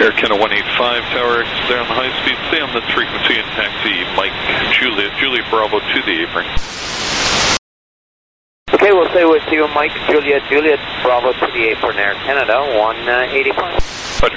Air Canada 185 Tower, there on the high speed, stay on this frequency and taxi Mike Juliet Bravo to the apron. Okay, we'll stay with you, Mike Juliet Bravo to the apron, Air Canada 185. Roger.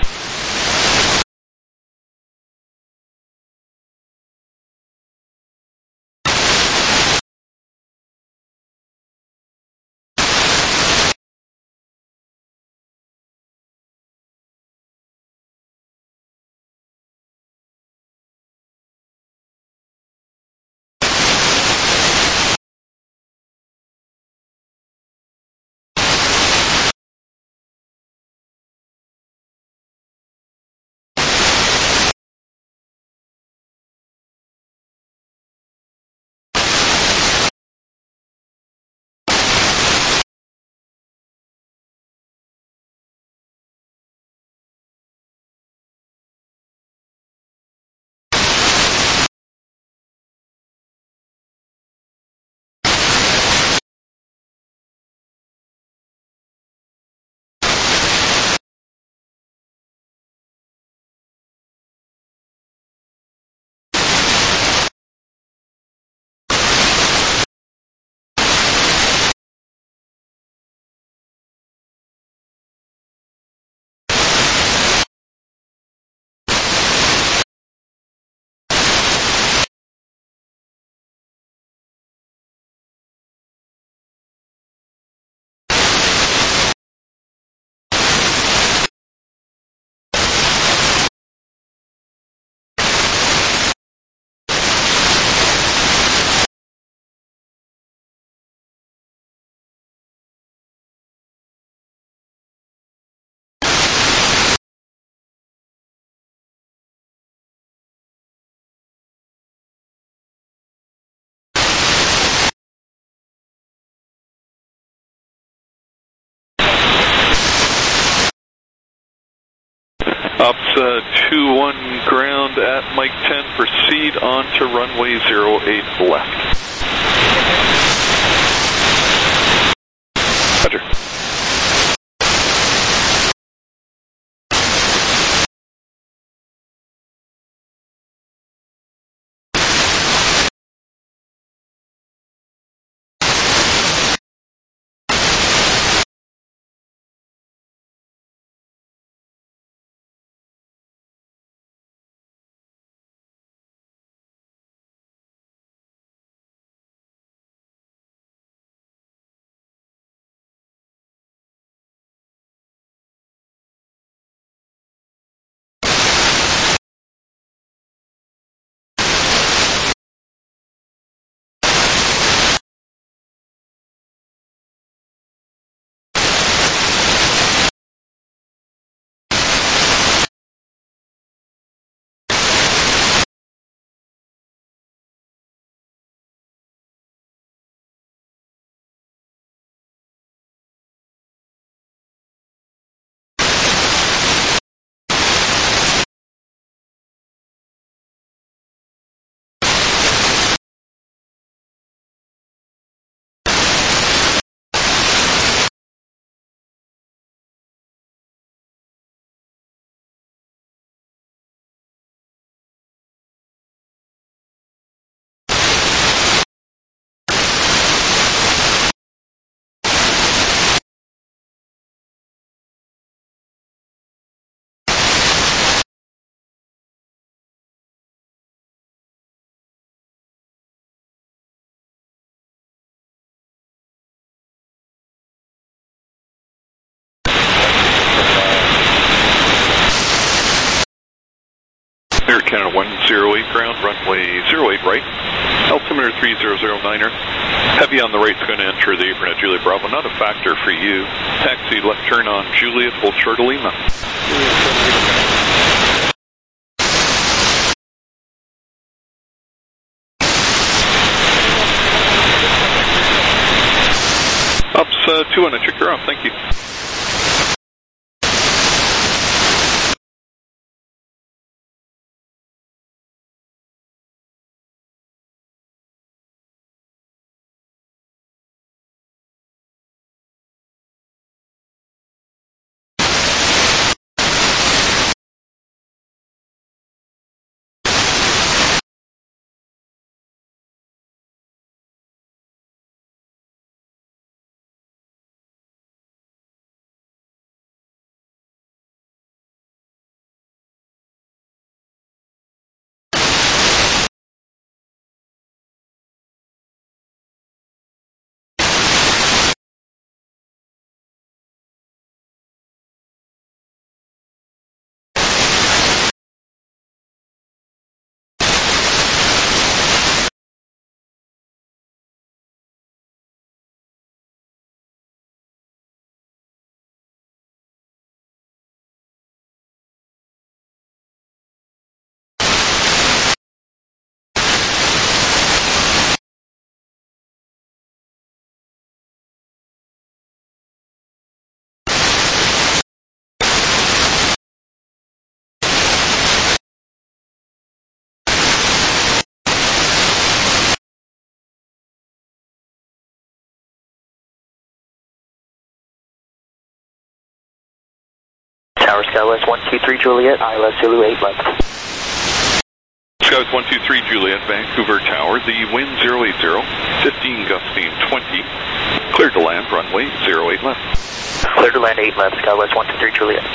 Ops 2-1 ground at Mike 10, proceed on to runway 08 left. Roger. Air Canada 108 ground, runway 08 right, altimeter 3009er. Heavy on the right is going to enter the apron at Juliet Bravo, not a factor for you. Taxi left turn on Juliet, hold short of Lima. Ops 2 on a check, you're off, thank you. Tower, Skywest 123 Juliet, ILS Zulu 8 left. Skywest 123 Juliet, Vancouver Tower, the wind 080, 15 gusting 20, cleared to land, runway 08 left. Cleared to land 8 left, Skywest 123 Juliet.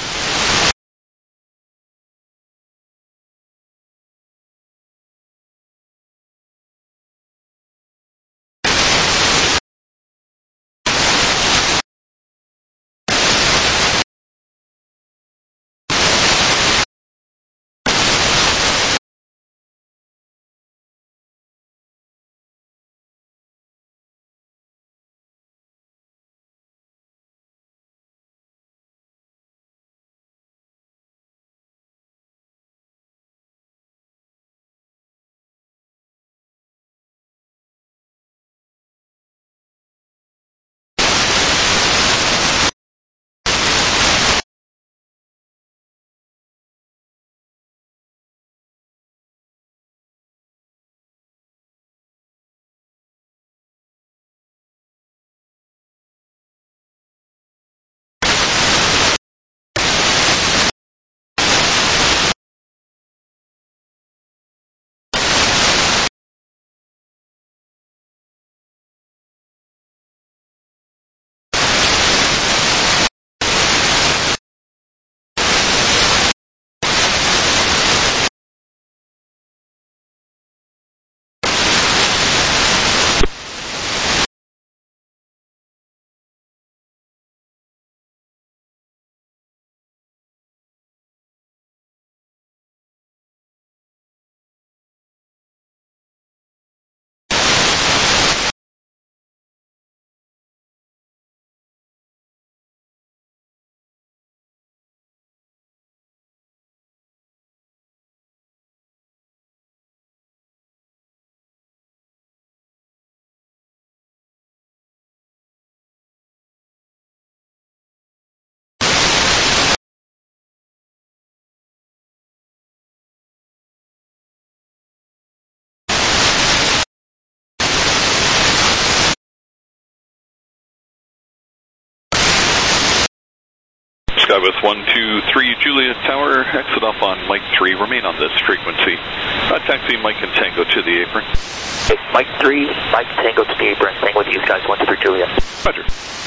Skywest 123 Juliet Tower, exit off on Mike 3, remain on this frequency. Taxi Mike and Tango to the apron. Okay, Mike 3, Mike Tango to the apron, staying with you guys, 123 Juliet. Roger.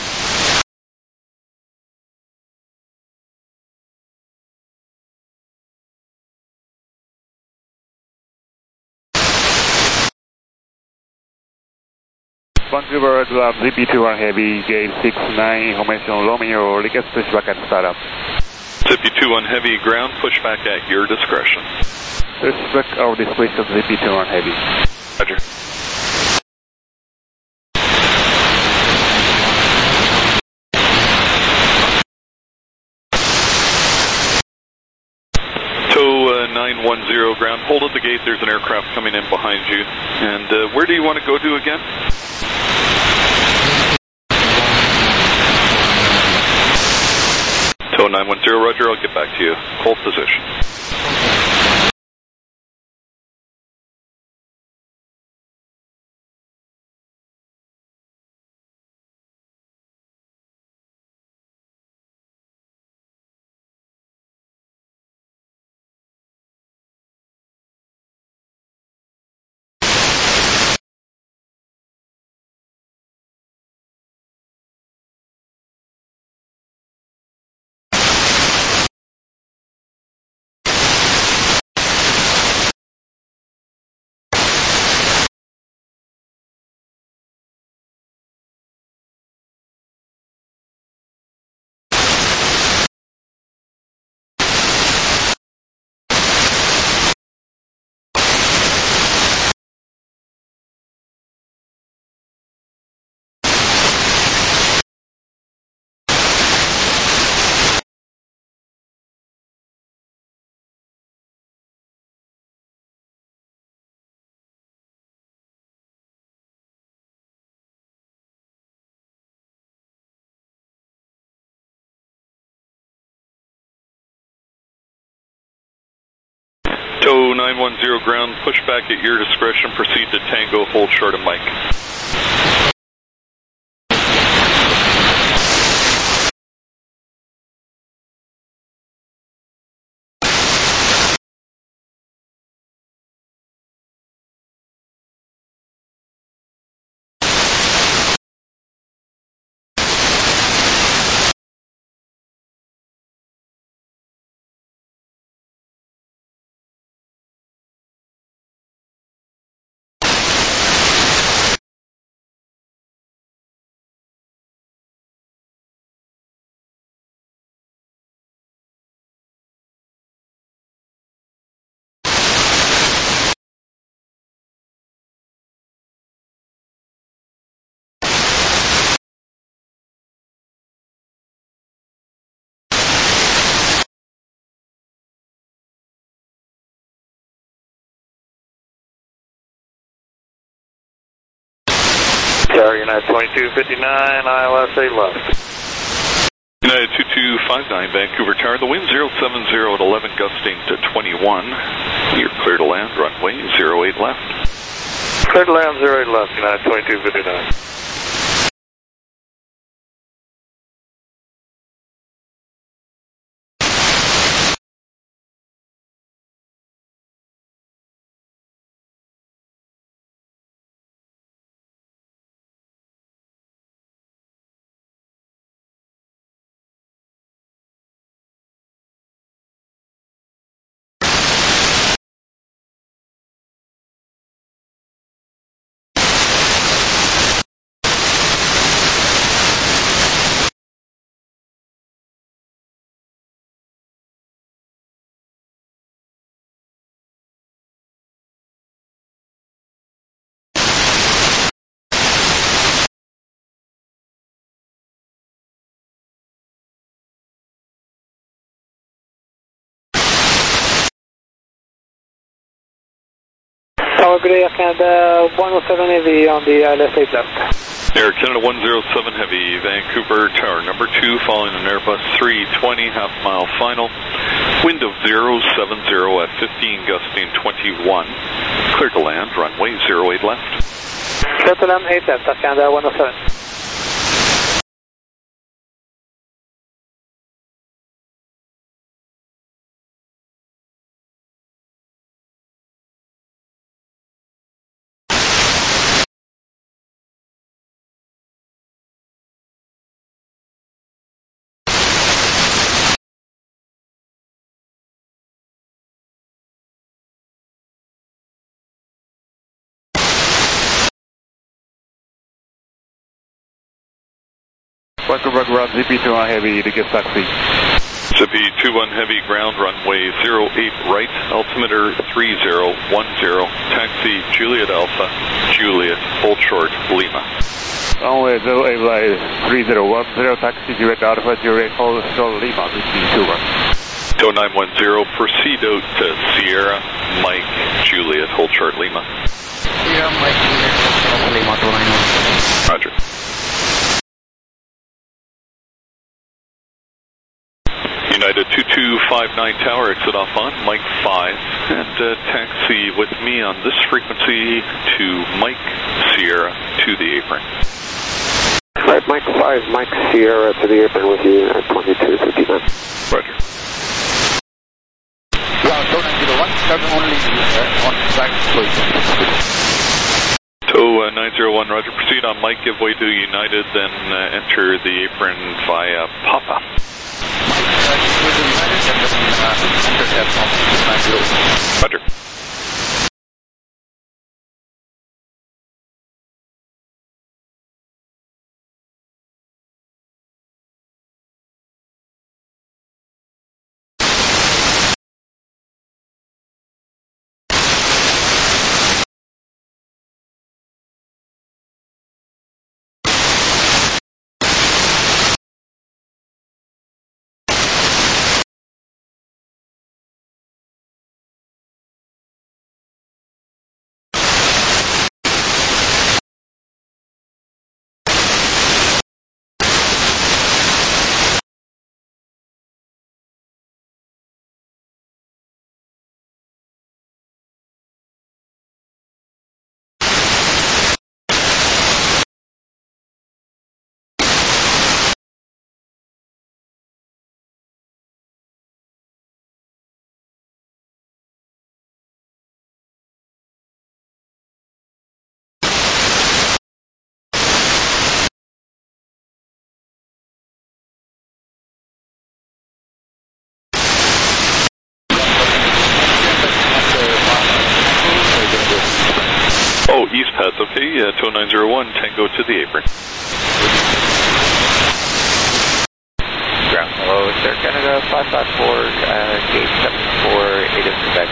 Vancouver ZP2 Heavy, gate 69, information Romeo, request pushback at startup. ZP2 Heavy, ground, pushback at your discretion. Pushback of displaced of ZP2 Heavy. Roger. TOW 910 ground, hold at the gate, there's an aircraft coming in behind you. And where do you want to go to again? TOW 910, roger, I'll get back to you. Hold position. TOW 910 ground, pushback at your discretion, proceed to Tango, hold short of Mike. Tower United 2259, ILS 8 left. United 2259, Vancouver Tower. The wind 070 at 11, gusting to 21. You're clear to land, runway 08 left. Clear to land 08 left, United 2259. Tower Grey, Canada 107 Heavy on the ILS 8 left. Air Canada 107 Heavy, Vancouver Tower number 2, following an Airbus 320, half-mile final. Wind of 070 at 15, gusting 21. Clear to land, runway 08 left. Clear to land 8 left, Canada 107. Vancouver ground, ZP21 Heavy, to get taxi. ZP21 Heavy, ground runway 08 right, altimeter 3010, taxi Juliet Alpha, Juliet, hold short, Lima. Runway 08 right, 3010, taxi Juliet Alpha, Juliet, hold short, Lima, ZP21. TOW 910, proceed out to Sierra, Mike, Juliet, hold short, Lima. Sierra, Mike, Juliet, hold short, Lima, 291. Roger. United 2259 Tower, exit off on Mike 5, and taxi with me on this frequency to Mike Sierra to the apron. Right, Mike 5, Mike Sierra to the apron with you at 2259. Roger. Yeah, TOW 901, turn only on track, please. TOW 901, Roger. Proceed on Mike, give way to United, then enter the apron via Papa. Roger. Oh, east path, okay. TOW 901, Tango to the apron. Ground, hello, it's Air Canada 554, gate 748 is Quebec,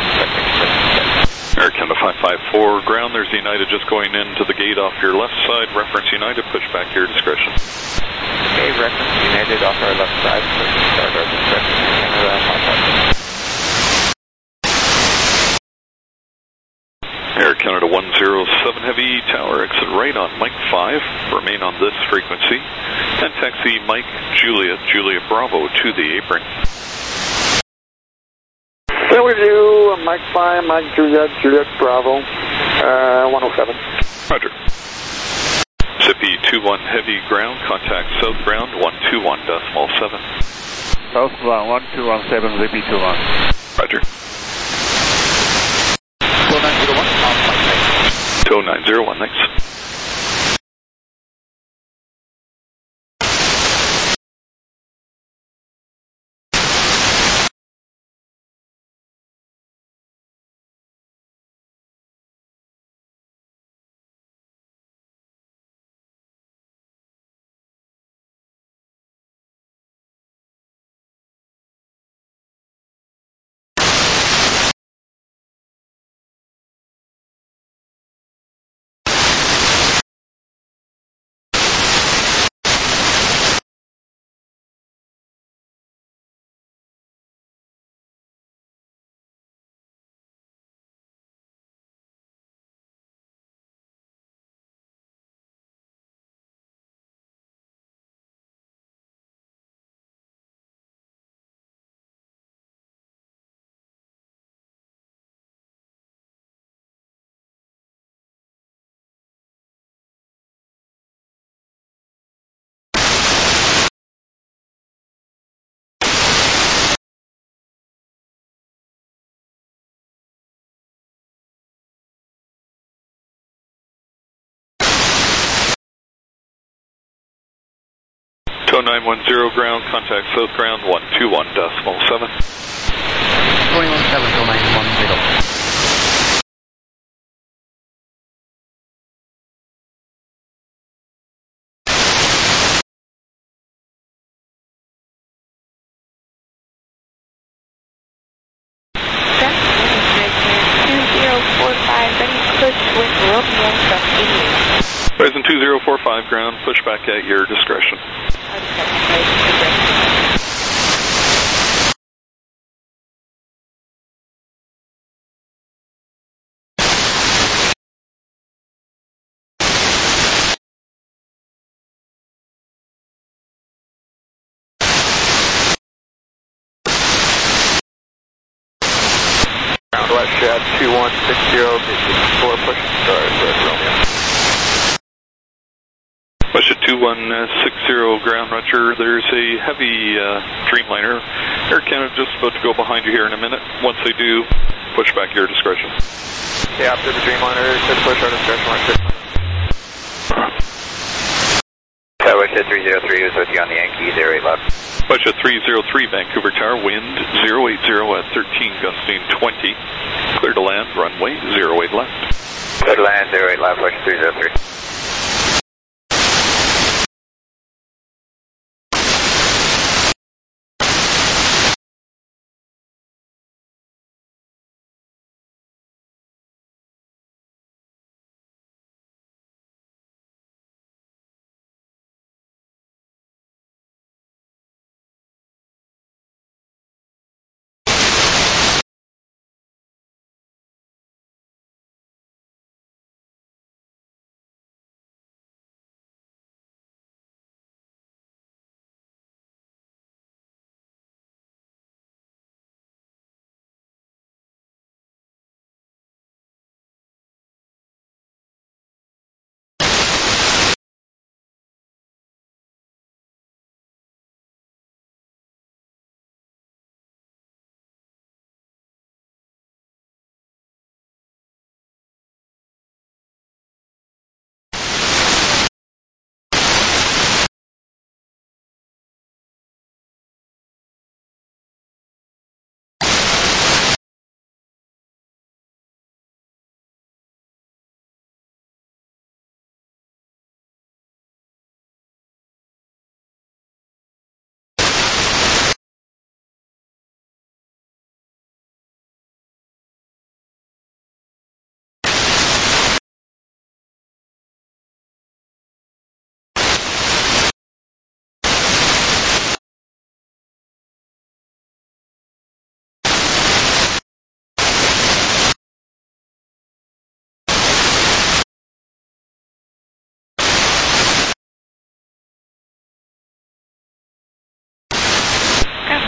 Air Canada 554, ground, there's United just going into the gate off your left side. Reference United, push back your discretion. Okay, reference United off our left side, push start our discretion, Air Canada 554. Air Canada 107 Heavy, tower exit right on Mike 5, remain on this frequency, and taxi Mike Juliet, Juliet Bravo to the apron. There we do, Mike 5, Mike Juliet, Juliet Bravo, 107. Roger. Zippy 21 Heavy ground, contact south ground 121.7. Southbound 1217, Zippy 21. Roger. So 901, Mike. TOW 901, thanks. TOW 910 ground, contact south ground 121.7. 217, TOW 910. Horizon 2045 ground, push back at your discretion. Ground West Jet 2160, 4 push start, Red Romeo. West 2160 ground, Roger. There's a heavy Dreamliner. Air Canada just about to go behind you here in a minute. Once they do, push back your discretion. Yeah, after the Dreamliner, should push our discretion line 6. Tower 303 is with you on the Yankee, 08 left. West 303 Vancouver Tower, wind 080 at 13, gusting 20. Clear to land, runway 08 left. Clear to land, 08 left, West 303.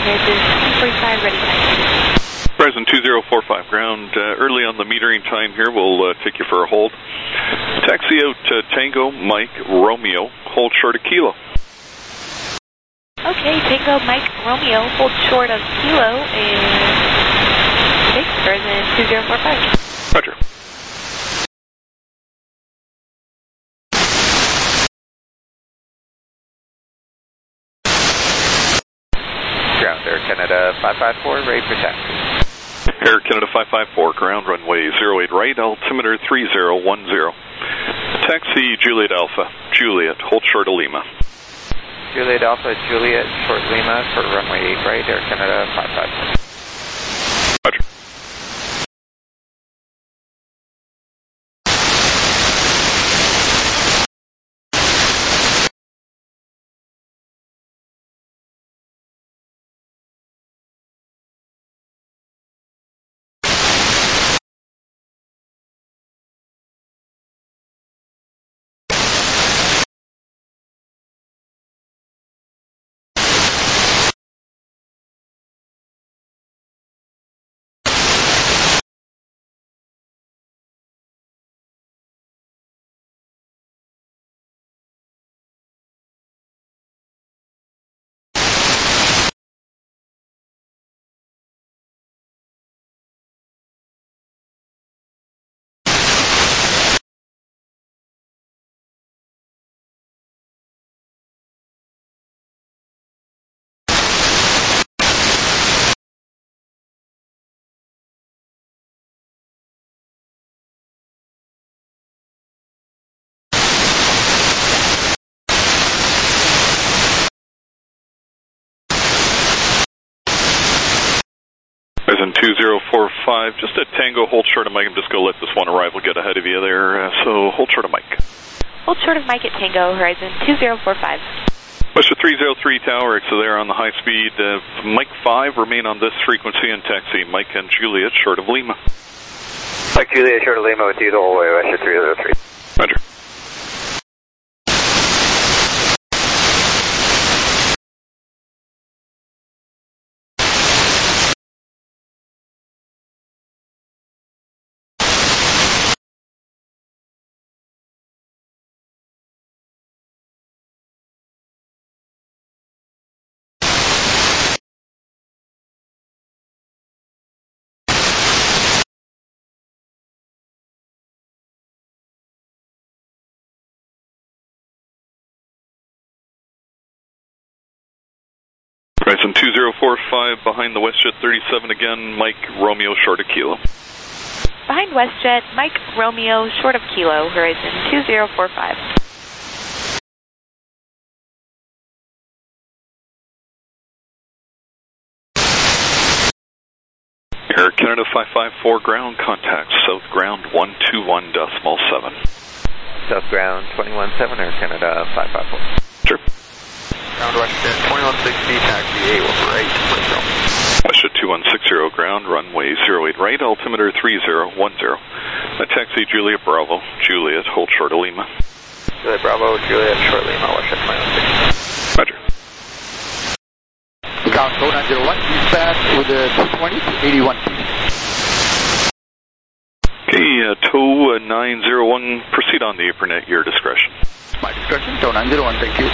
Horizon 245, ready taxi. Horizon 2045 ground, early on the metering time here, we'll take you for a hold. Taxi out Tango, Mike, Romeo, hold short of Kilo. Okay, Tango, Mike, Romeo, hold short of Kilo, and thanks, Horizon 2045. Roger. Ground Air Canada 554, ready for taxi. Air Canada 554, ground runway 08 right, altimeter 3010. Taxi Juliet Alpha, Juliet, hold short of Lima. Juliet Alpha, Juliet, short Lima for runway 8 right, Air Canada 554. Roger. Horizon 2045, just a Tango, hold short of Mike. I'm just going to let this one arrival get ahead of you there, so hold short of Mike. Hold short of Mike at Tango, Horizon 2045. Western 303 Tower, exit there on the high speed. Mike 5, remain on this frequency and taxi Mike and Juliet, short of Lima. Mike Juliet, short of Lima with you the whole way, Western 303. Roger. Horizon 2045, behind the WestJet 37 again, Mike, Romeo, short of Kilo. Behind WestJet, Mike, Romeo, short of Kilo, Horizon 2045. Air Canada 554, ground contact, south ground 121.7. South ground 217, Air Canada 554. Sure. Ground WestJet 2160, taxi 8 right, WestJet 2160, ground runway 08 right, altimeter 3010. Taxi Juliet Bravo, Juliet, hold short of Lima. Juliet Bravo, Juliet, short Lima, WestJet 2160. Roger. Ground 0901, dispatch with the 220 to 81. Okay, TOW 901, proceed on the apron at your discretion. My discretion, TOW 901, thank you.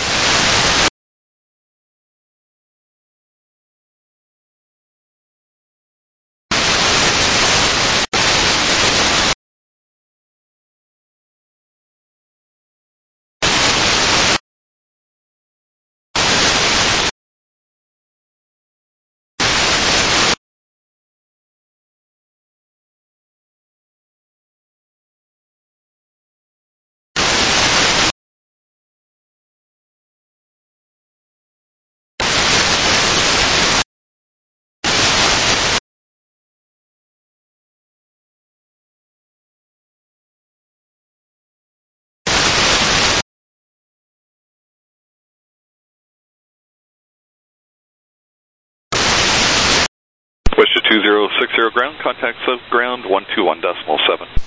WestJet 2060, ground contact south ground 121.7.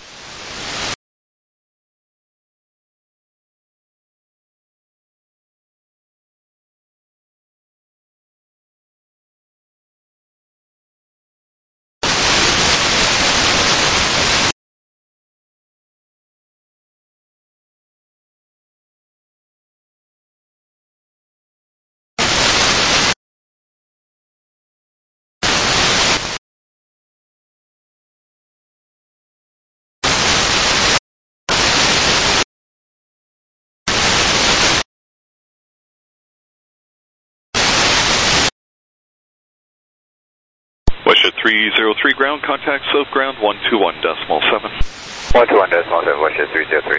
WestJet 303 ground, contact slope ground 121.7. 121.7, WestJet 303.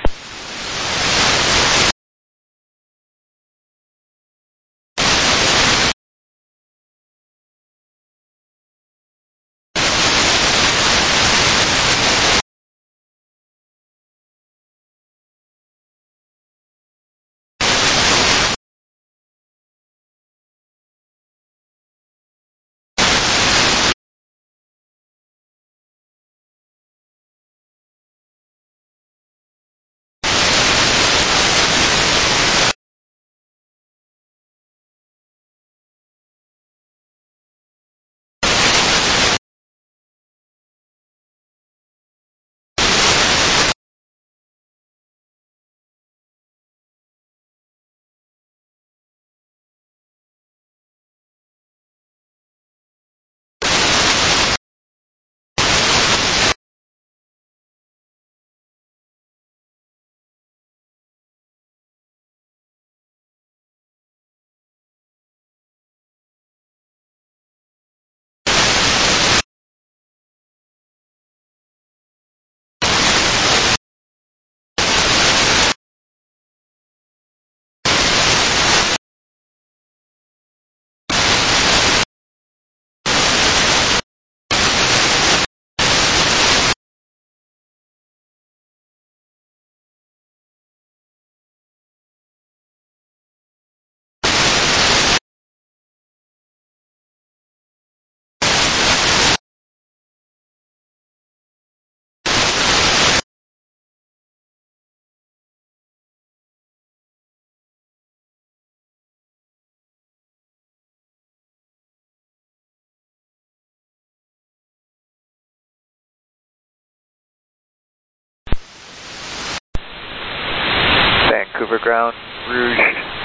Vancouver ground, Rouge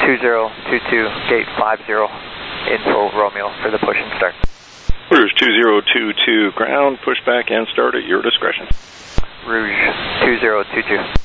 2022, gate 50, info Romeo for the push and start. Rouge 2022 ground, push back and start at your discretion. Rouge 2022.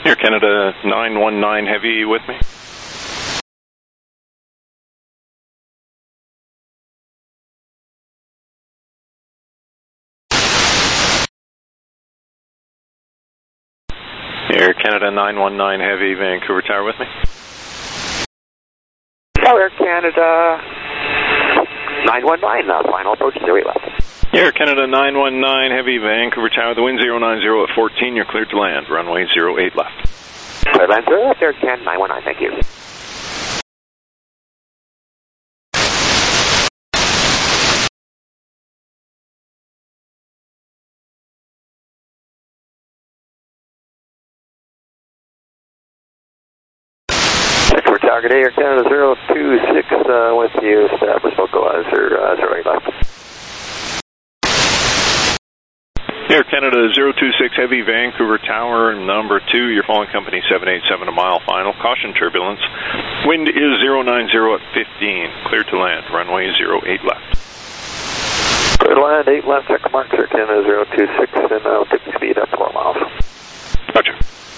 Air Canada 919 Heavy with me. Air Canada 919 Heavy, Vancouver Tower with me. Air Canada 919, final approach 08 left. Air Canada 919 Heavy, Vancouver Tower, the wind 090 at 14, you're cleared to land, runway 08 left. Clear land 0 left, Air Canada 919, thank you. Target Air Canada 026 with you, established localizer 08 left. Air Canada 026 Heavy, Vancouver Tower, number 2, you're following company 787 a mile final, caution turbulence, wind is 090 at 15, cleared to land, runway 08 left. Clear to land 8 left, check marks Air Canada 026 and I'll take the speed up 4 miles. Roger.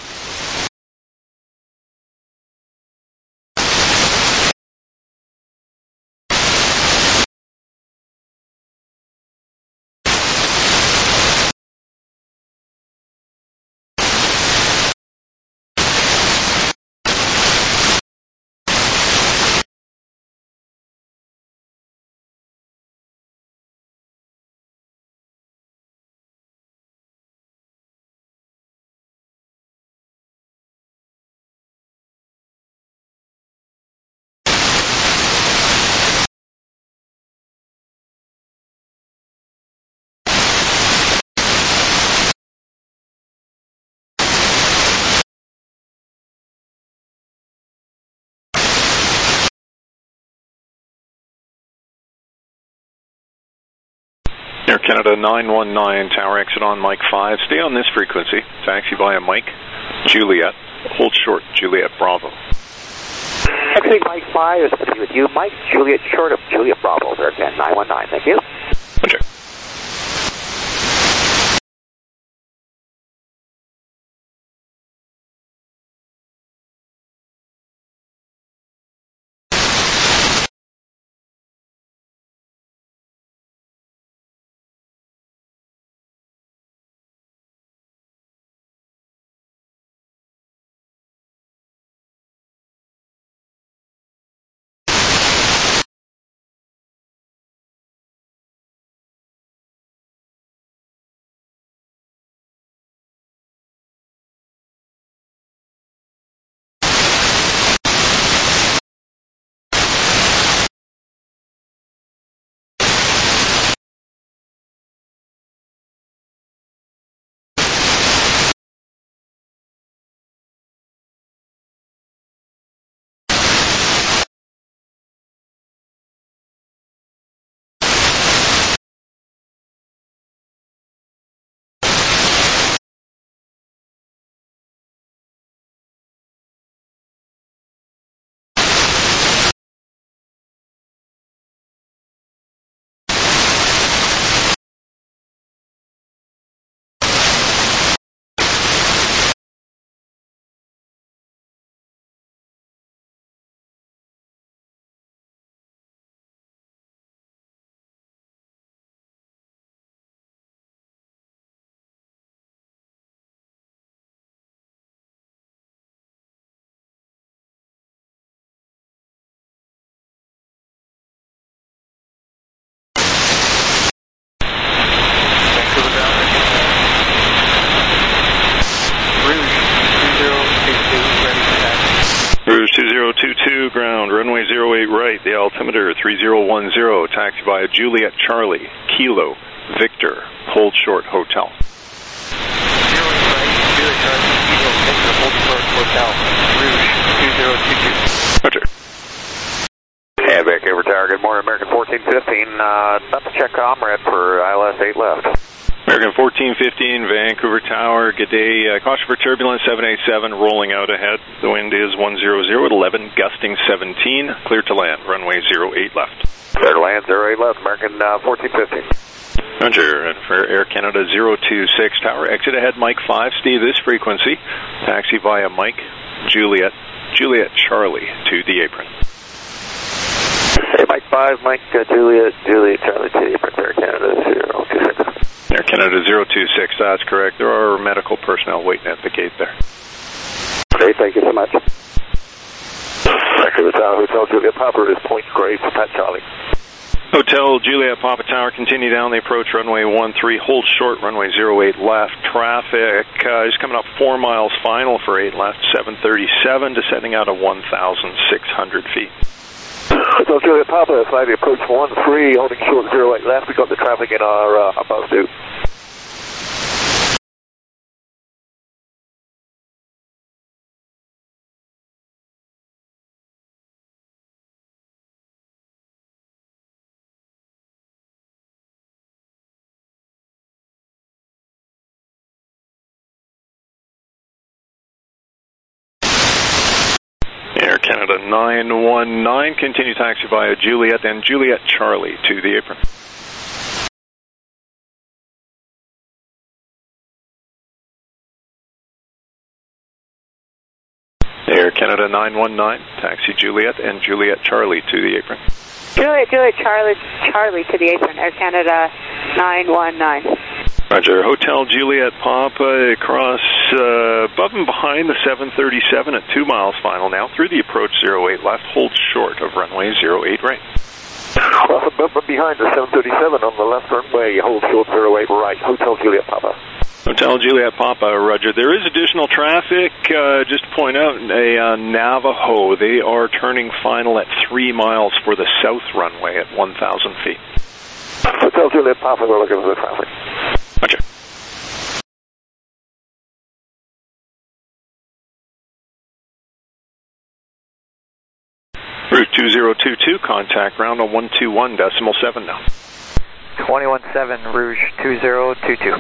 Air Canada 919, tower exit on Mike 5. Stay on this frequency. Taxi via Mike, Juliet. Hold short, Juliet Bravo. Taxi Mike 5 is going to be with you. Mike, Juliet short of Juliet Bravo. Air Canada 919, thank you. Roger. Rouge 2022, ground, runway 08 right, the altimeter 3010, taxi via Juliet Charlie, Kilo, Victor, hold short, hotel. 08 right, Juliet Charlie, Kilo, Victor, hold short, hotel, Rouge 2022. Roger. Hey, Vancouver Tower, good morning, American 1415, about to check comrade for ILS 8 left. American 1415, Vancouver Tower, good day. Caution for turbulence, 787, rolling out ahead. The wind is 100 at 11, gusting 17, clear to land, runway 08 left. Clear to land, 08 left, American 1415. Roger, and for Air Canada 026 Tower, exit ahead Mike 5, stay this frequency, taxi via Mike, Juliet Charlie to the apron. Hey, Mike 5, Mike Juliet Charlie to the apron, Air Canada 026. Air Canada 026, that's correct. There are medical personnel waiting at the gate there. Great, thank you so much. Vancouver Tower, Hotel Juliet Papa is Point Grey for Pat Charlie. Hotel Juliet Papa Tower, continue down the approach, runway 13, hold short, runway 08 left. Traffic is coming up 4 miles final for 8 left, 737, descending out of 1,600 feet. Hotel Juliet Papa, fly the approach 13, holding short 08 left. We got the traffic in our above view. Air Canada 919, continue taxi via Juliet and Juliet Charlie to the apron. Air Canada 919, taxi Juliet and Juliet Charlie to the apron. Juliet Charlie to the apron, Air Canada 919. Roger, Hotel Juliet Papa across above and behind the 737 at 2 miles final now, through the approach 08 left, hold short of runway 08 right. Well, behind the 737 on the left runway, hold short 08 right, Hotel Juliet Papa. Hotel Juliet Papa, roger. There is additional traffic, just to point out, a Navajo. They are turning final at 3 miles for the south runway at 1,000 feet. Hotel Juliet Papa, we're looking for the traffic. Roger. Route 2022, contact ground on 121.7 now. 217 Rouge 2022.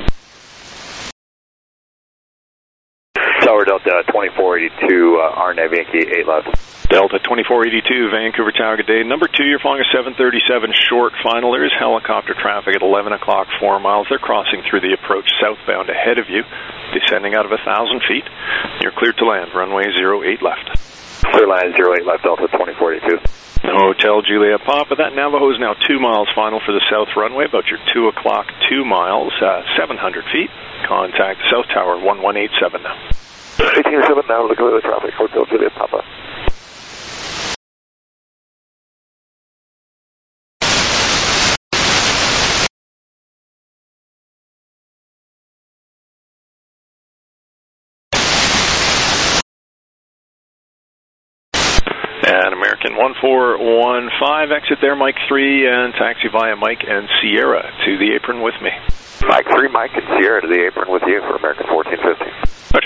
Tower Delta 2482, RNAV Yankee 8 left. Delta 2482, Vancouver Tower, good day. Number 2, you're flying a 737 short final. There is helicopter traffic at 11 o'clock, 4 miles. They're crossing through the approach southbound ahead of you, descending out of 1,000 feet. You're cleared to land, runway 08 left. Clear line 08 left, Delta 2482. Hotel Juliet Papa, that Navajo is now 2 miles final for the south runway, about your 2 o'clock, 2 miles, 700 feet. Contact South Tower 1187 now. 1807 now, looking at the traffic, Hotel Juliet Papa. And American 1415, exit there, Mike 3, and taxi via Mike and Sierra to the apron with me. Mike 3, Mike and Sierra to the apron with you for American 1415. Roger.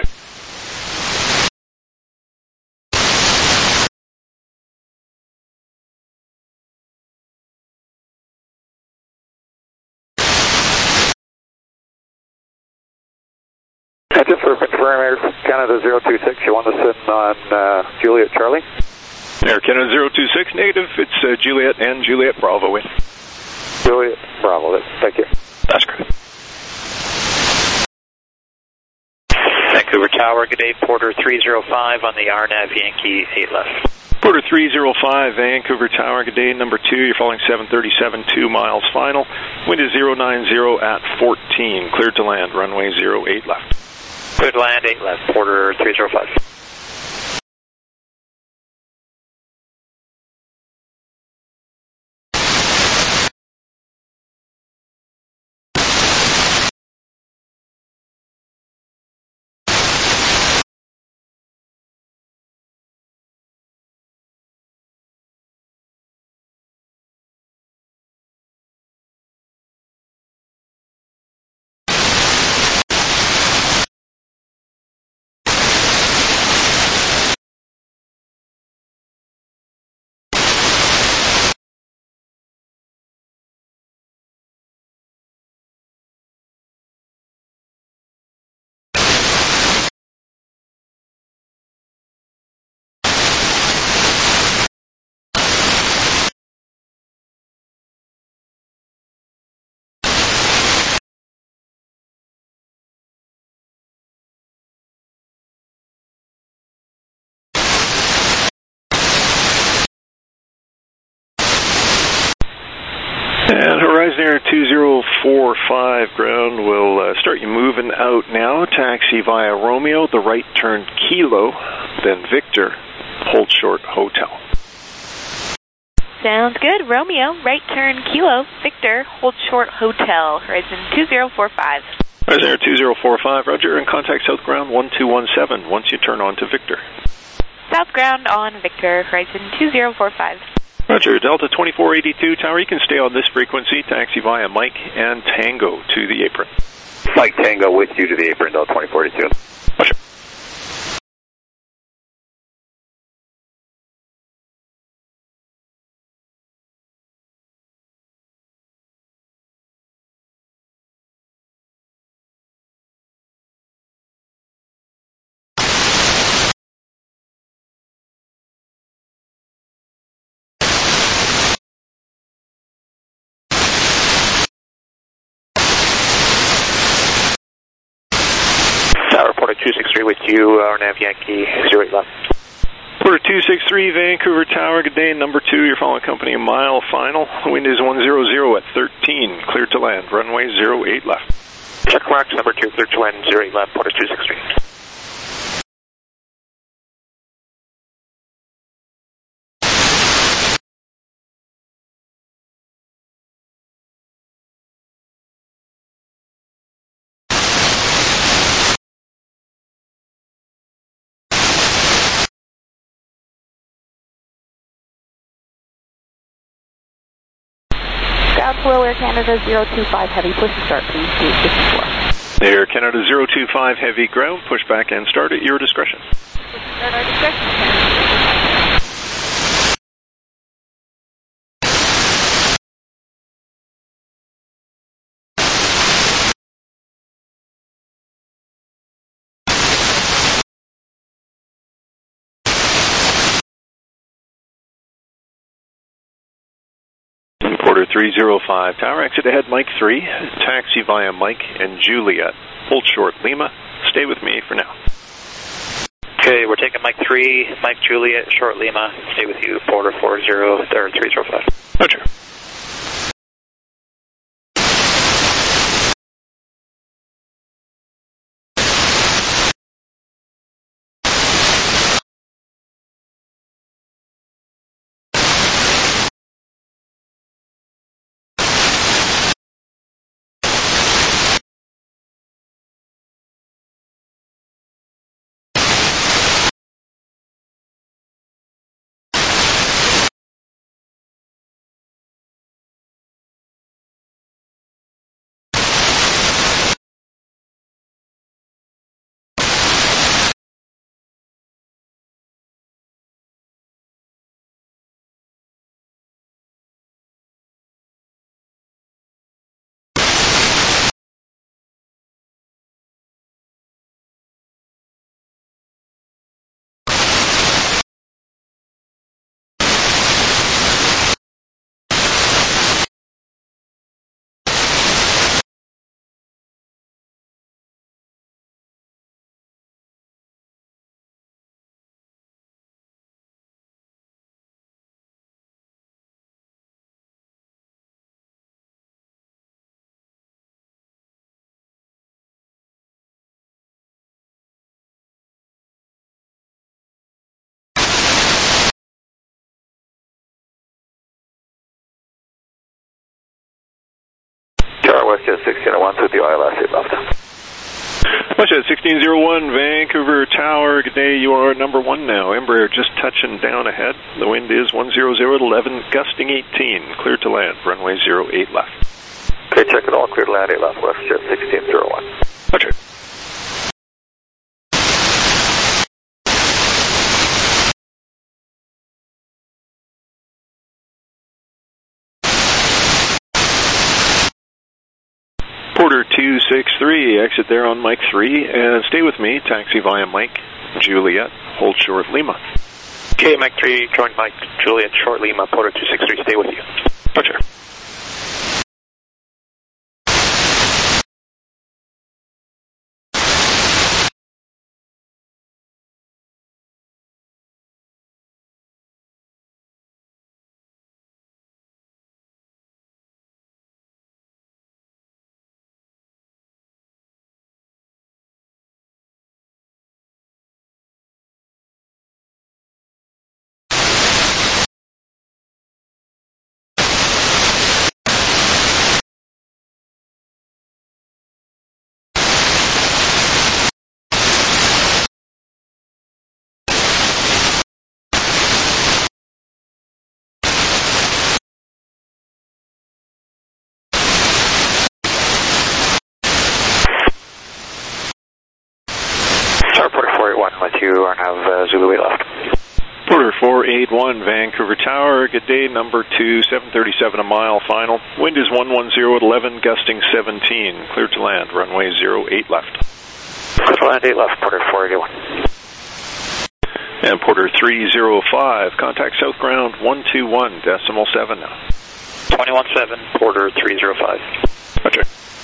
Just for Air Canada 026, you want to send on Juliet Charlie? Air Canada 026, negative, it's Juliet and Juliet Bravo in. Juliet Bravo, thank you. That's correct. Vancouver Tower, good day, Porter 305 on the RNAV Yankee 8 left. Porter 305, Vancouver Tower, good day, number 2, you're following 737, 2 miles final. Wind is 090 at 14, cleared to land, runway 08 left. Cleared to land, 8 left, Porter 305. Horizon Air 2045 ground will start you moving out now. Taxi via Romeo, the right turn Kilo, then Victor, hold short Hotel. Sounds good. Romeo, right turn Kilo, Victor, hold short Hotel, Horizon 2045. Horizon Air 2045, roger, and contact South Ground 1217 once you turn on to Victor. South Ground on Victor, Horizon 2045. Roger, Delta 2482 Tower, you can stay on this frequency, taxi via Mike and Tango to the apron. Mike Tango with you to the apron, Delta 2482. Roger. Porter 263 with you, RNAV Yankee 08 left. Porter 263, Vancouver Tower, good day, number 2, you're following company a mile final. Wind is 100 at 13, cleared to land, runway 08 left. Check marks, number 2, cleared to land, 08 left, Porter 263. South Will Air Canada 025 Heavy, push and start please, 254. Air Canada 025 Heavy ground, push back and start at your discretion. At our discretion, Canada. Porter 305 Tower, exit ahead Mike 3, taxi via Mike and Juliet, hold short Lima, stay with me for now. Okay, we're taking Mike 3, Mike Juliet, short Lima, stay with you, Porter 305. Roger. WestJet 1601 with the ILS 8 left. WestJet 1601, Vancouver Tower, good day, you are number 1 now. Embraer just touching down ahead. The wind is 100 at 11, gusting 18, cleared to land, runway 08 left. Okay, check it all, cleared to land 8 left, WestJet 1601. Roger. Porter 263, exit there on Mike 3, and stay with me, taxi via Mike, Juliet, hold short Lima. Okay, Mike 3, join Mike, Juliet, short Lima, Porter 263, stay with you. Roger. 481 with you, and have Zulu 8 left. Porter 481, Vancouver Tower. Good day, number 2, 737 a mile final. Wind is 110 at 11, gusting 17. Clear to land, runway 08 left. Clear to land 8 left, Porter 481. And Porter 305, contact south ground 121.7 now. 217, Porter 305. Roger.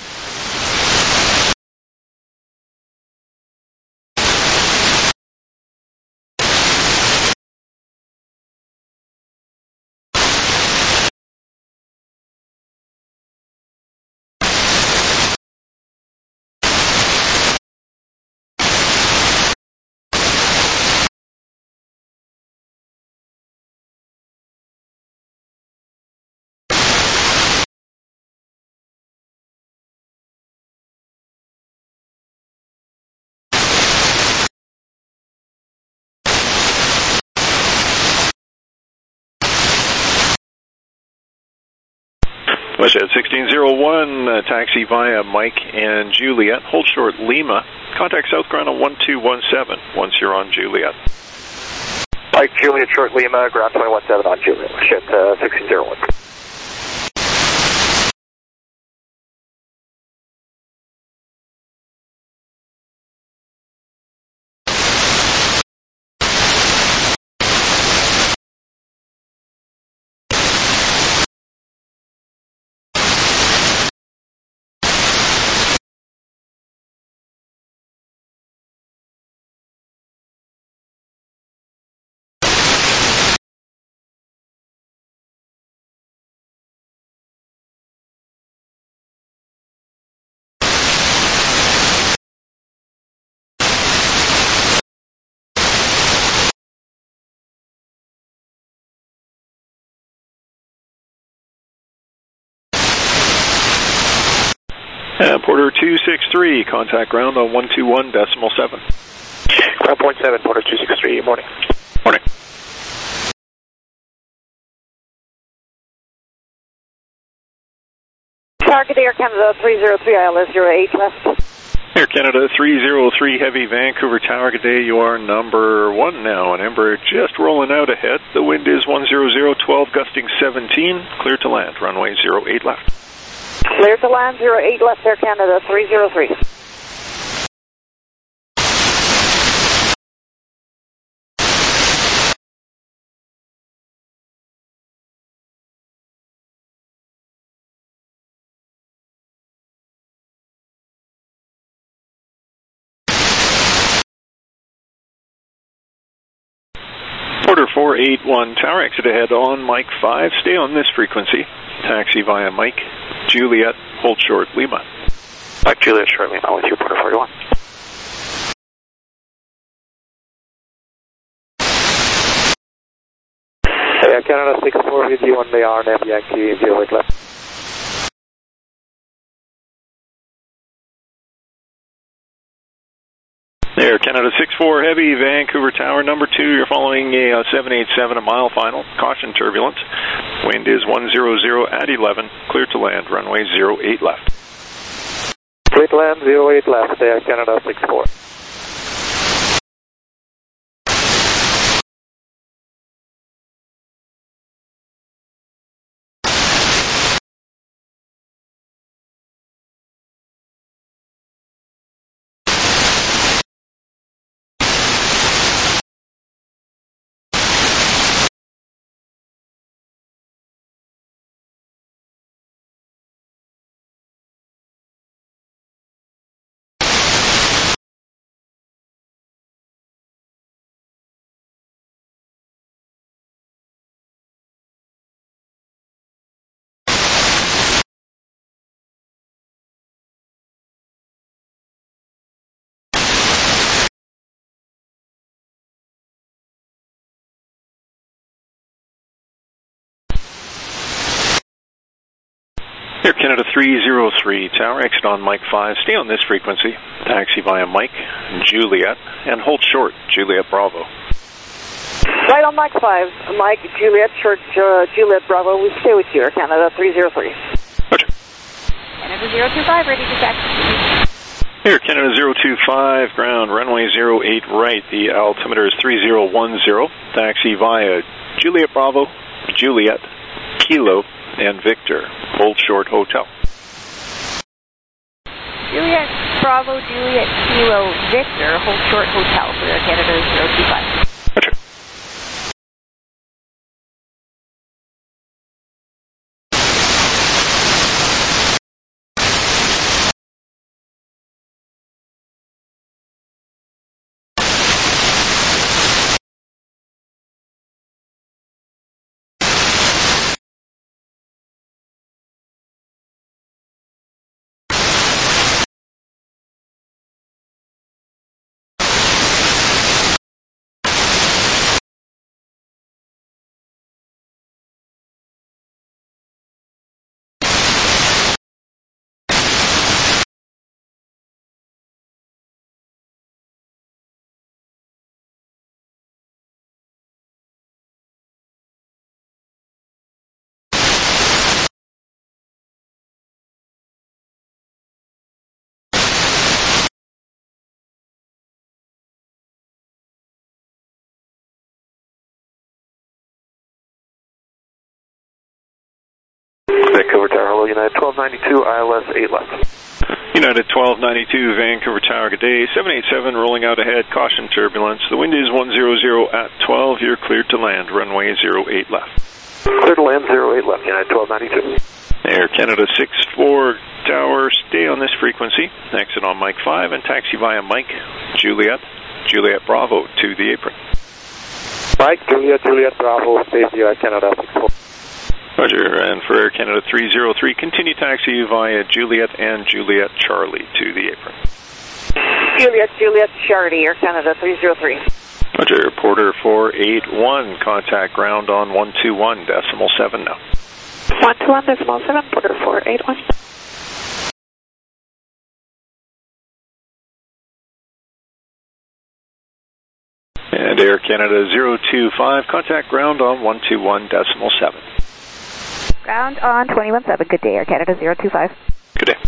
Westhead 1601, taxi via Mike and Juliet. Hold short Lima. Contact south ground on 1217 once you're on Juliet. Mike, Juliet, short Lima, ground 217 on Juliet. Westhead 1601. And Porter 263, contact ground on 121.7. Ground point 7, Porter 263, morning. Morning. Target Air Canada 303, ILS 08 left. Air Canada 303 Heavy, Vancouver Tower. Good day, you are number 1 now, and Ember just rolling out ahead. The wind is 10012, gusting 17. Clear to land, runway 08 left. Clear to land 08 left, Air Canada 303. Porter 481, tower exit ahead on Mike 5. Stay on this frequency. Taxi via Mike, Juliet, hold short Lima. Mike, Juliet, short Lima with you, Porter 41. Hey, Canada 64 with you on the RNM Yankee 08 left. There, Canada 64 Heavy, Vancouver Tower, number 2. You're following a 787 a mile final. Caution turbulence. Wind is 100 at 11. Clear to land, runway 08 left. Clear to land, 08 left, Air Canada 64. Air Canada 303, tower exit on Mike 5. Stay on this frequency. Taxi via Mike, Juliet, and hold short, Juliet Bravo. Right on Mike 5, Mike, Juliet, short Juliet Bravo. We stay with you, Air Canada 303. Roger. Canada 025, ready to taxi. Air Canada 025, ground, runway 08 right. The altimeter is 3010. Taxi via Juliet Bravo, Juliet, Kilo, and Victor. Hold short hotel. Juliet Bravo, Juliet Kilo, Victor, hold short hotel for Air Canada 025. Roger. Vancouver Tower, hello, United 1292, ILS 8 left. United 1292, Vancouver Tower, good day. 787 rolling out ahead, caution turbulence. The wind is 100 at 12. You're cleared to land, runway 08 left. Clear to land, 08 left, United 1292. Air Canada 64 Tower, stay on this frequency. Exit on Mike 5 and taxi via Mike, Juliet, Juliet Bravo to the apron. Mike, Juliet, Juliet Bravo, stay with Air Canada 64. Roger, and for Air Canada 303, continue taxi via Juliet and Juliet Charlie to the apron. Juliet, Juliet Charlie, Air Canada 303. Roger, Porter 481, contact ground on 121.7 now. 121.7, Porter 481. And Air Canada 025, contact ground on 121.7. Ground on 21.7. Good day, Air Canada 025. Good day.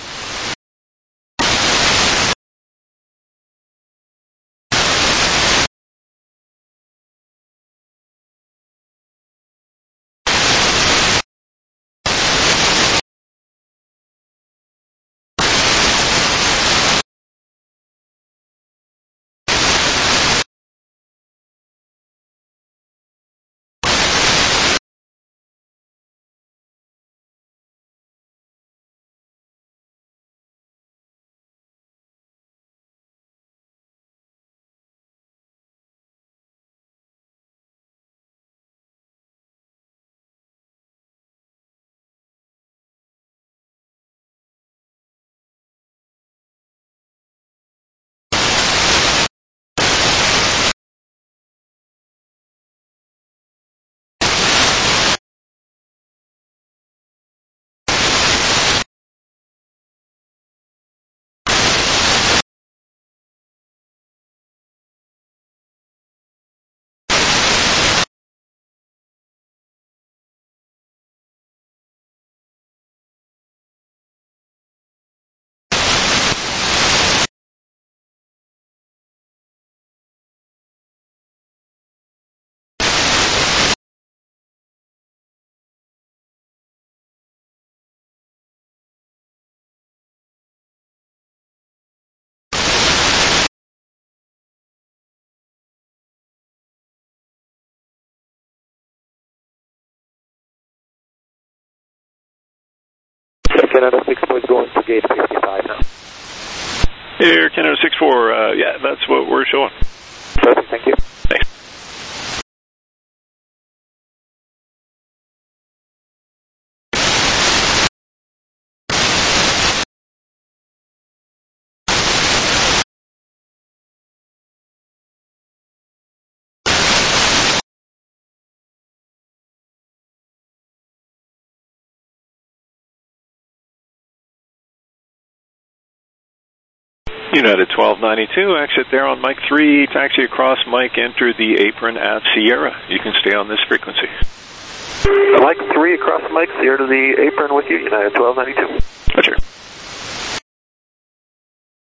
Canada 64 is going to gate 55 now. Air Canada 64, yeah, that's what we're showing. Perfect, thank you. Thanks. United 1292, exit there on Mike 3, taxi across Mike, enter the apron at Sierra. You can stay on this frequency. Mike 3 across Mike, Sierra to the apron with you, United 1292. Roger.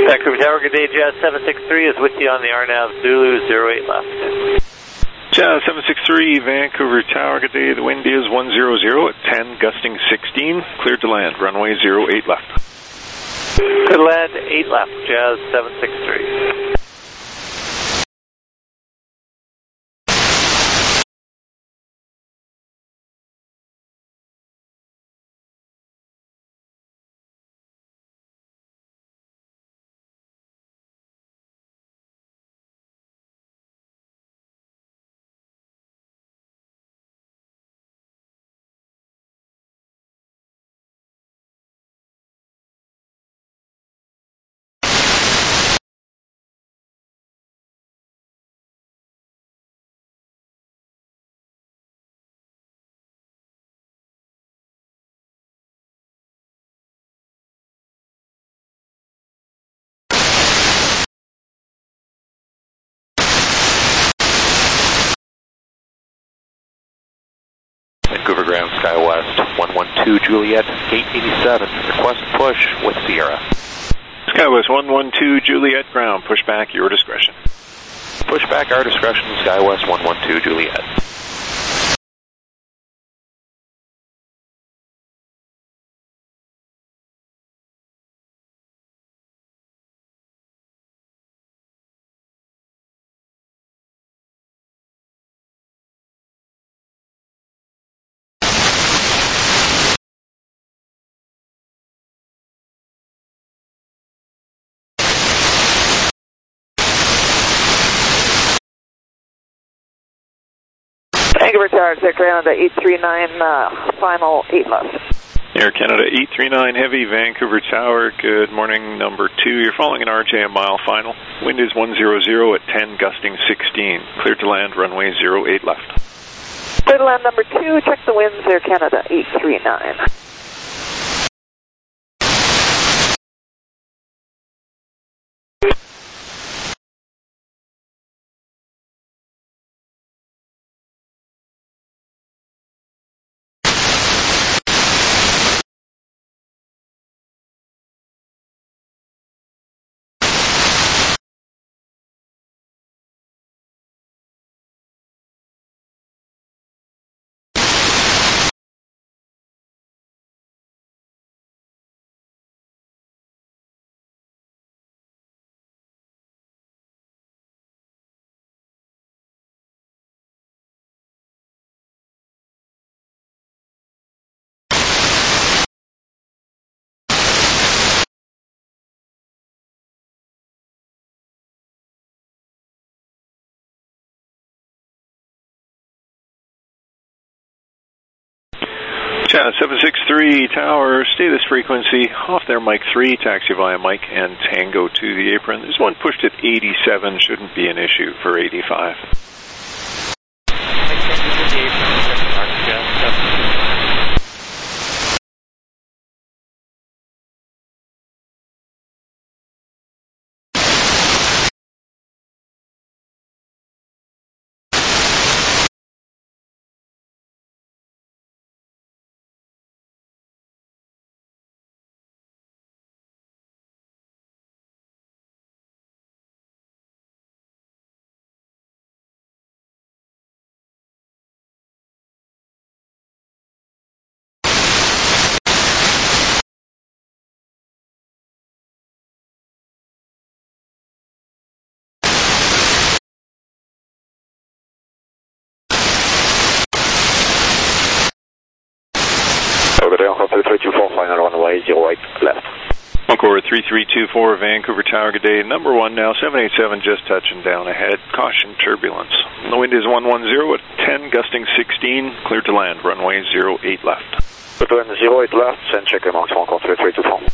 Vancouver Tower, good day, Jazz 763 is with you on the RNAV Zulu 08 left. Jazz 763, Vancouver Tower, good day. The wind is 100 at 10, gusting 16. Cleared to land, runway 08 left. Good land, 8 left, Jazz 763. Vancouver ground, SkyWest 112 Juliet, gate 87, request push with Sierra. SkyWest 112 Juliet ground, push back, your discretion. Push back, our discretion, SkyWest 112 Juliet. Vancouver Tower, Air Canada 839, final 8 left. Air Canada 839 Heavy, Vancouver Tower, good morning, number 2. You're following an RJ a mile final. Wind is 100 at 10, gusting 16. Cleared to land, runway 08 left. Clear to land number 2, check the winds, Air Canada 839. Jazz 763 Tower, stay this frequency, off there Mike 3, taxi via Mike and Tango to the apron. There's one pushed at 87, shouldn't be an issue for 85. Encore 3324, final runway 08 left. Encore 3324, Vancouver Tower, good day. Number 1 now, 787 just touching down ahead. Caution turbulence. The wind is 110 at 10, gusting 16. Cleared to land, runway 08 left. Cleared to land 08 left, send check remarks for encore 3324.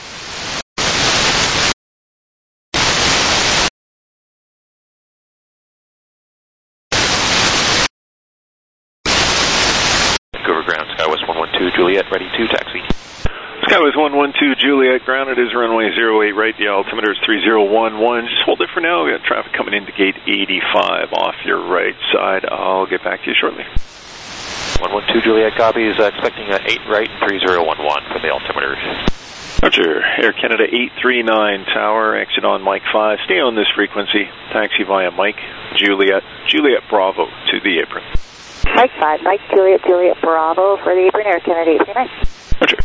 Vancouver ground, SkyWest 112 Juliet, ready to taxi. SkyWest 112 Juliet, grounded is runway 08 right, the altimeter is 3011. Just hold it for now, we got traffic coming into gate 85 off your right side. I'll get back to you shortly. 112 Juliet copies, expecting 8 right and 3011 for the altimeter. Roger, Air Canada 839 Tower, exit on Mike 5. Stay on this frequency. Taxi via Mike, Juliet Bravo to the apron. Mike 5, Mike Juliet Bravo for the apron, Air Canada 839. Roger.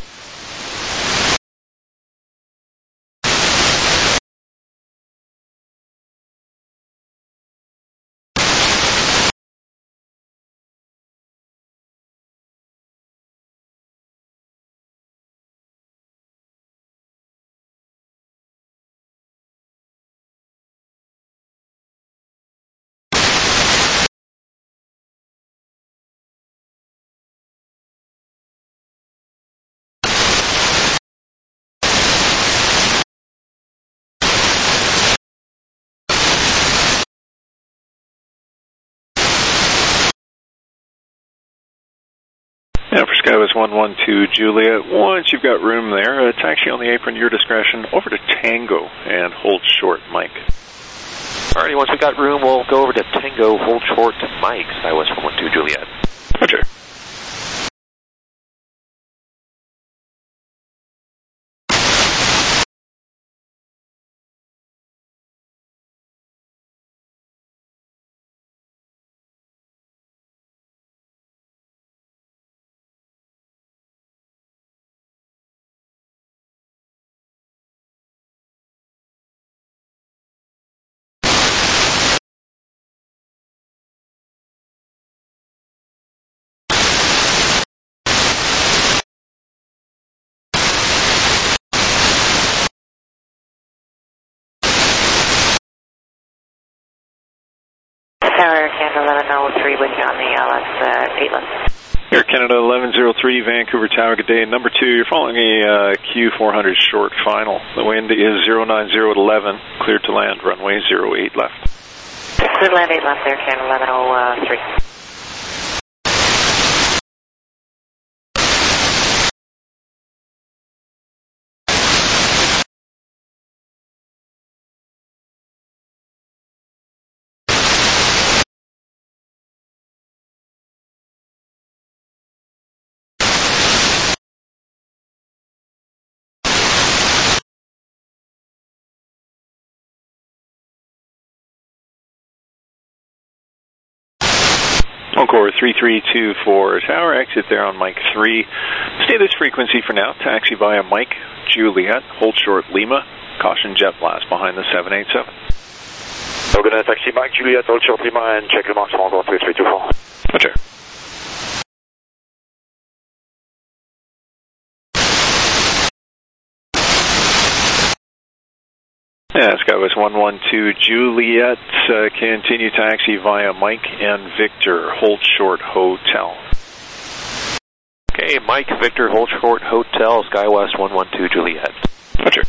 Now for Skywest 112 Juliet, once you've got room there, taxi on the apron, your discretion, over to Tango and hold short, Mike. Alrighty, once we've got room, we'll go over to Tango, hold short to Mike, Skywest 112 Juliet. Roger. Tower, Canada 1103 with you on the last 8 left. Air Canada 1103 Vancouver Tower, good day. Number 2, you're following a Q400 short final. The wind is 090 at 11, cleared to land, runway 08 left. Cleared land 8 left, Air Canada 1103. Encore 3324 Tower, exit there on Mike 3. Stay this frequency for now. Taxi via Mike, Juliet, hold short Lima. Caution jet blast behind the 787. We're going to taxi Mike, Juliet, hold short Lima and check the marks on 3324. Roger. Yeah, Skywest 112 Juliet, continue taxi via Mike and Victor, hold short hotel. Okay, Mike, Victor, hold short hotel, Skywest 112 Juliet. Roger.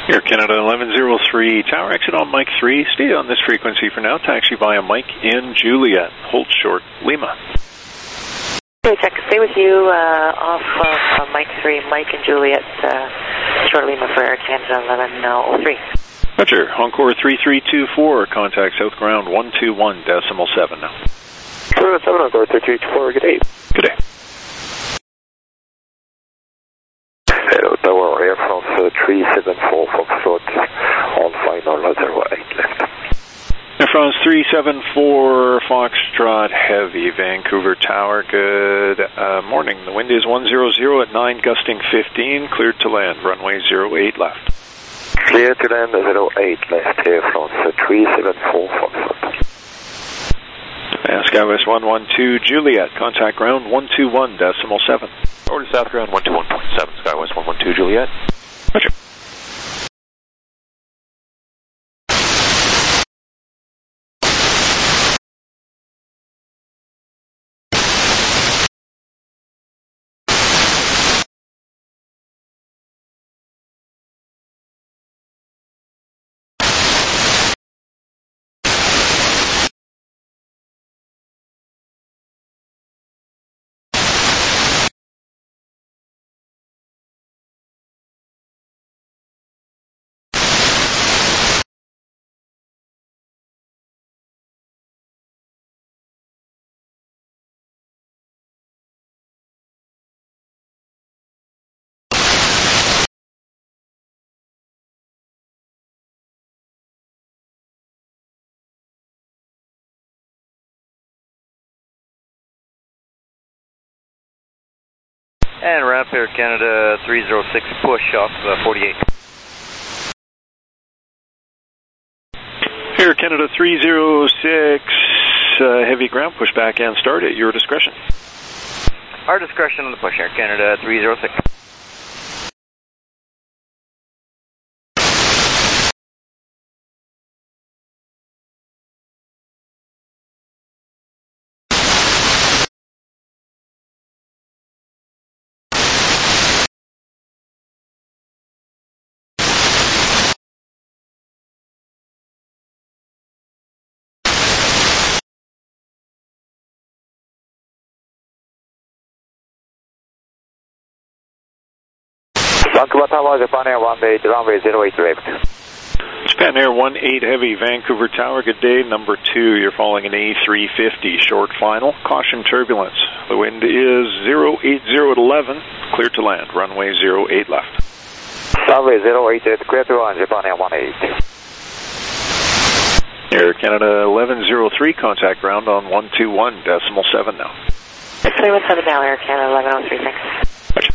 Air Canada 1103, tower exit on Mike 3. Stay on this frequency for now. Taxi via Mike in Juliet. Hold short, Lima. Okay, check. Stay with you off of Mike 3, Mike and Juliet, short Lima for Air Canada 1103. Roger, Encore 3324, contact south ground 121.7 now. 7 Encore 3324, good day. Good day. Hello, Tower Air France 374 Foxtrot on final 08 left. Air France 374 Foxtrot Heavy, Vancouver Tower, good morning. The wind is 100 at 9, gusting 15, cleared to land, runway 08 left. Clear to land 08 left, Air France 374 Foxtrot. Skywest 112 Juliet, contact ground 121.7. Over to south ground 121.7, Skywest 112 Juliet. Roger. And ramp Air Canada 306, push off 48. Air Canada 306, heavy ground push back and start at your discretion. Our discretion on the push, Air Canada 306. Vancouver Tower, Japan Air 18, runway 08 left. Japan Air 18 Heavy, Vancouver Tower, good day. Number 2, you're following an A350, short final. Caution turbulence. The wind is 080 at 11, clear to land. Runway 08 left. Runway 08 clear to land, Japan Air 18. Air Canada 1103, contact ground on 121.7 now. 317 now, Air Canada 1103, thanks.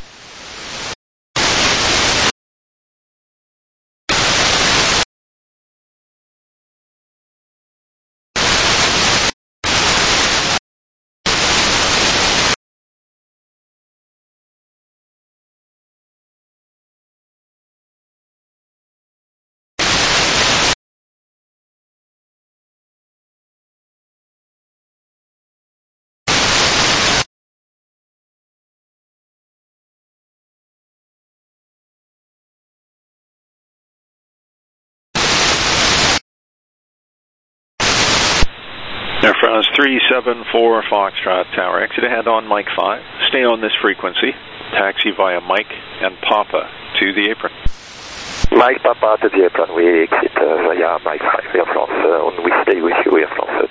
Air France 374 Foxtrot Tower, exit ahead on Mike 5. Stay on this frequency. Taxi via Mike and Papa to the apron. Mike Papa to the apron, we exit via Mike 5, Air France, and we stay with you, Air France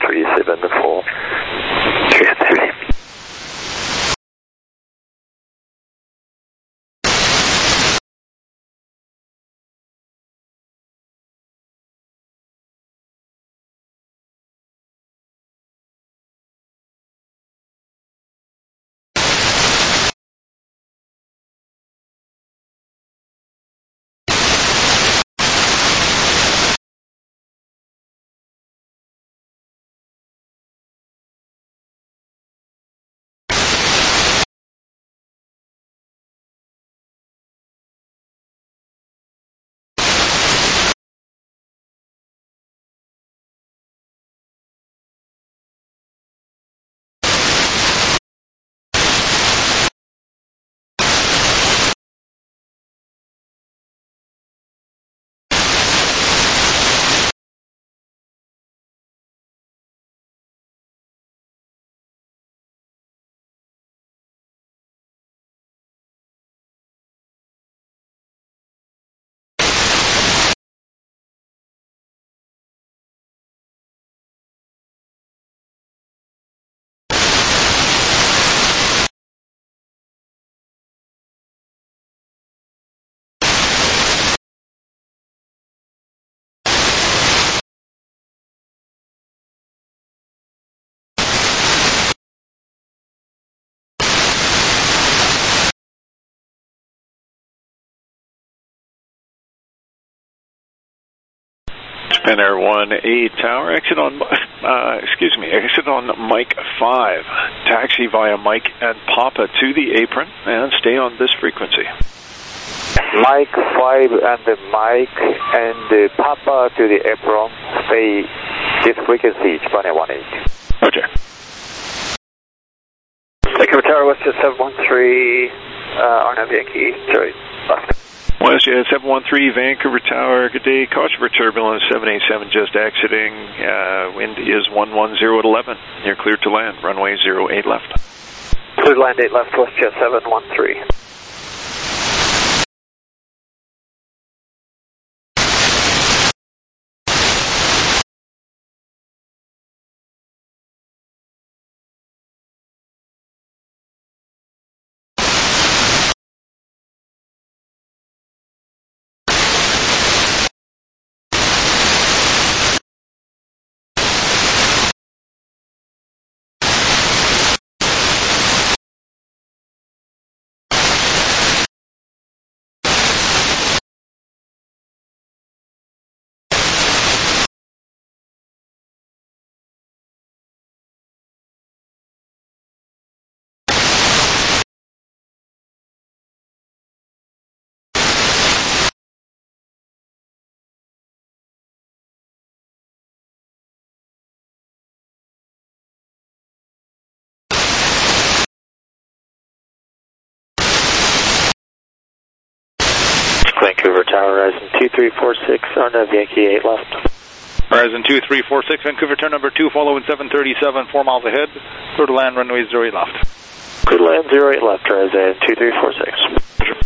374. Spanair 1-8 tower, exit on Mike 5. Taxi via Mike and Papa to the apron and stay on this frequency. Mike 5 and the Mike and the Papa to the apron, stay this frequency, Spanair 1-8. Okay. Vancouver Tower, WestJet 713, RNAV Yankee, Joey, left. WestJet 713, Vancouver Tower, good day. Caution for turbulence, 787 just exiting. Wind is 110 at 11. You're cleared to land, runway 08 left. Cleared to land 8 left, WestJet 713. Vancouver Tower, Horizon 2346, RNAV Yankee 8 left. Horizon 2346, Vancouver turn number 2, following 737, 4 miles ahead. Clear to land, runway 08 left. Clear to land 08 left, Horizon 2346.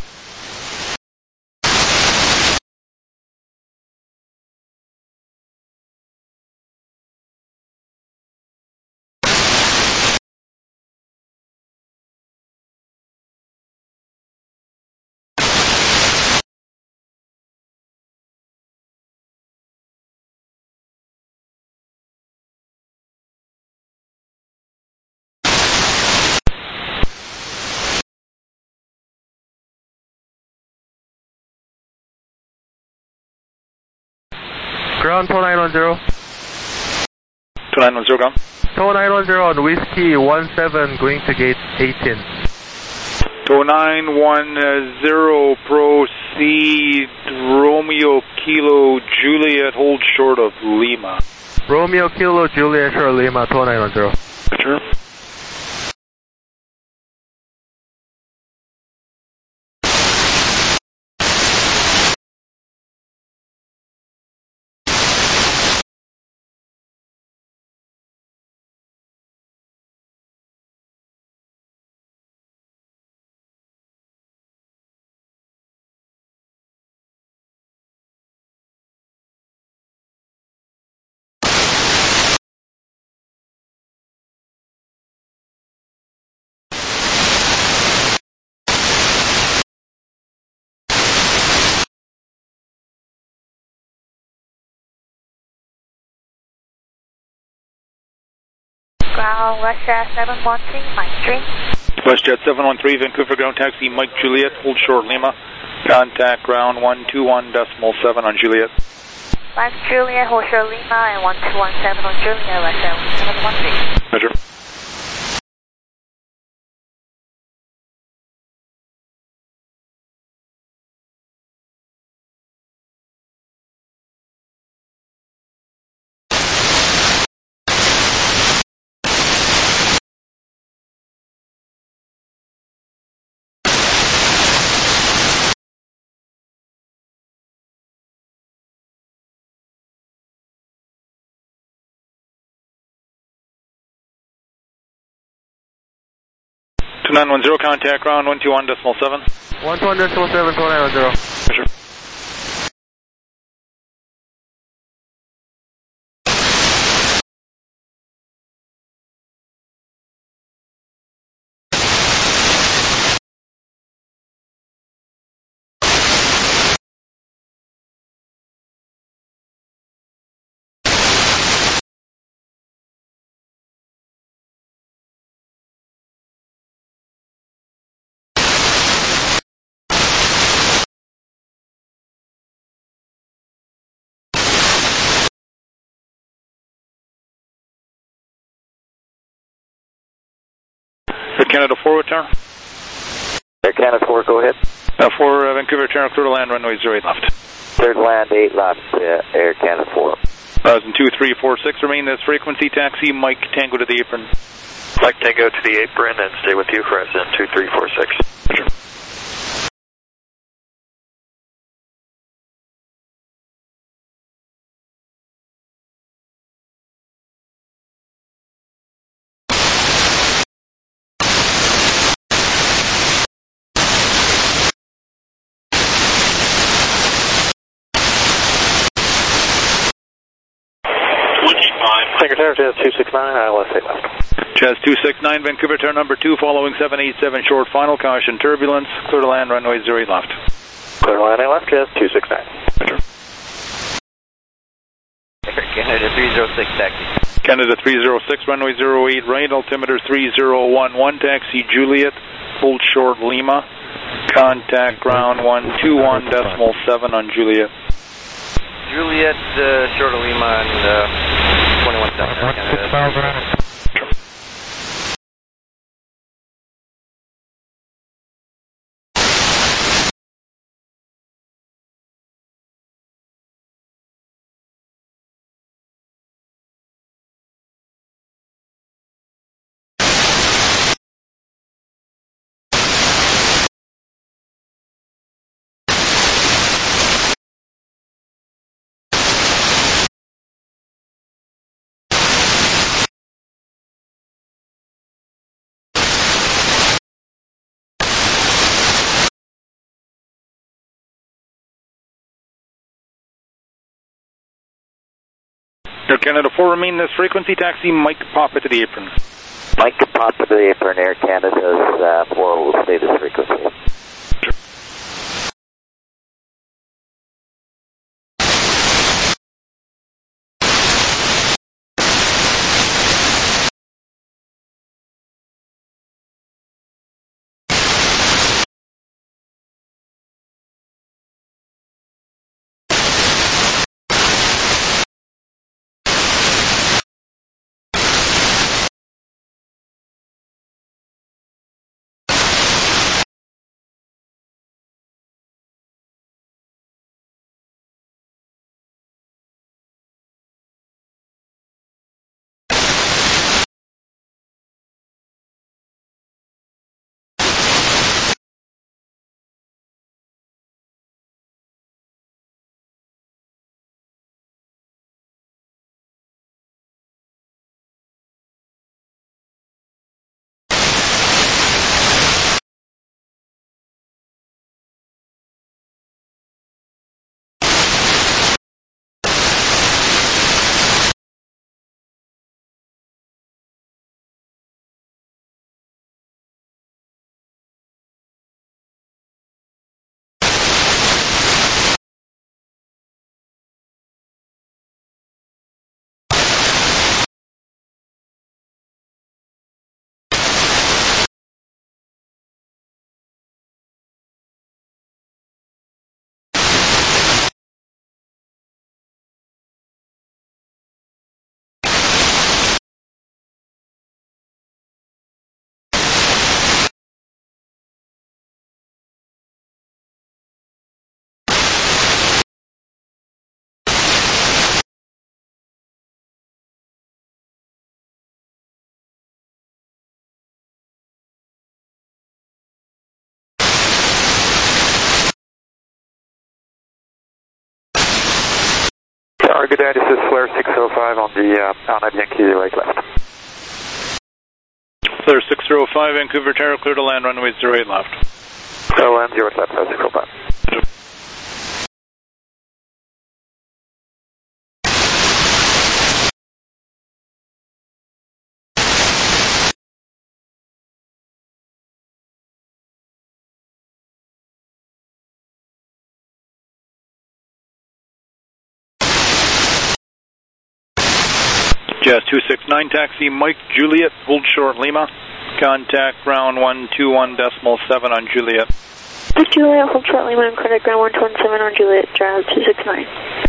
Ground 2910. 2910, ground. 2910 on Whiskey 17 going to gate 18. 2910, proceed Romeo Kilo Juliet, hold short of Lima. Romeo Kilo Juliet short of Lima 2910. Sure. Ground WestJet 713, Mike 3. WestJet 713, Vancouver ground taxi, Mike Juliet, hold short Lima. Contact ground 121.7 on Juliet. Mike Juliet, hold short Lima, and 1217 on Juliet, WestJet 713. Measure. Two 910, contact ground 121.7. 121.7, 2910. Measure. Air Canada 4 with tower. Air Canada 4, go ahead. 4 Vancouver Tower, clear to land, runway 08 left. Clear to land, 8 left, Air Canada 4. 2346, remain this frequency, taxi, Mike Tango to the apron. Mike Tango to the apron and stay with you for SN 2346. Sure. Secretary, Jazz 269, ILS 8 left. Jazz 269, Vancouver Tower number 2, following 787 short final, caution turbulence, clear to land, runway 08 left. Clear to land, 8 left, Jazz 269. Canada 306 taxi. Canada 306, runway 08 right, altimeter 3011, taxi Juliet, hold short Lima, contact ground 121.7 on Juliet. Juliet, short of Lima, and 21 seconds. Canada. Air Canada 4, remain this frequency, taxi Mike Papa to the apron. Mike Papa to the apron, Air Canada's 4 will stay this frequency. Good day, this is Flare 605 on the Yankee 08 left. Flare 605, Vancouver Tower, clear to land, runway 08 left. Clear to land, 08 left, Flare 605. Jazz 269, taxi Mike Juliet, hold short Lima, contact ground 121.7 on Juliet. Mike Juliet, hold short Lima, and contact ground 127 on Juliet, Jazz 269.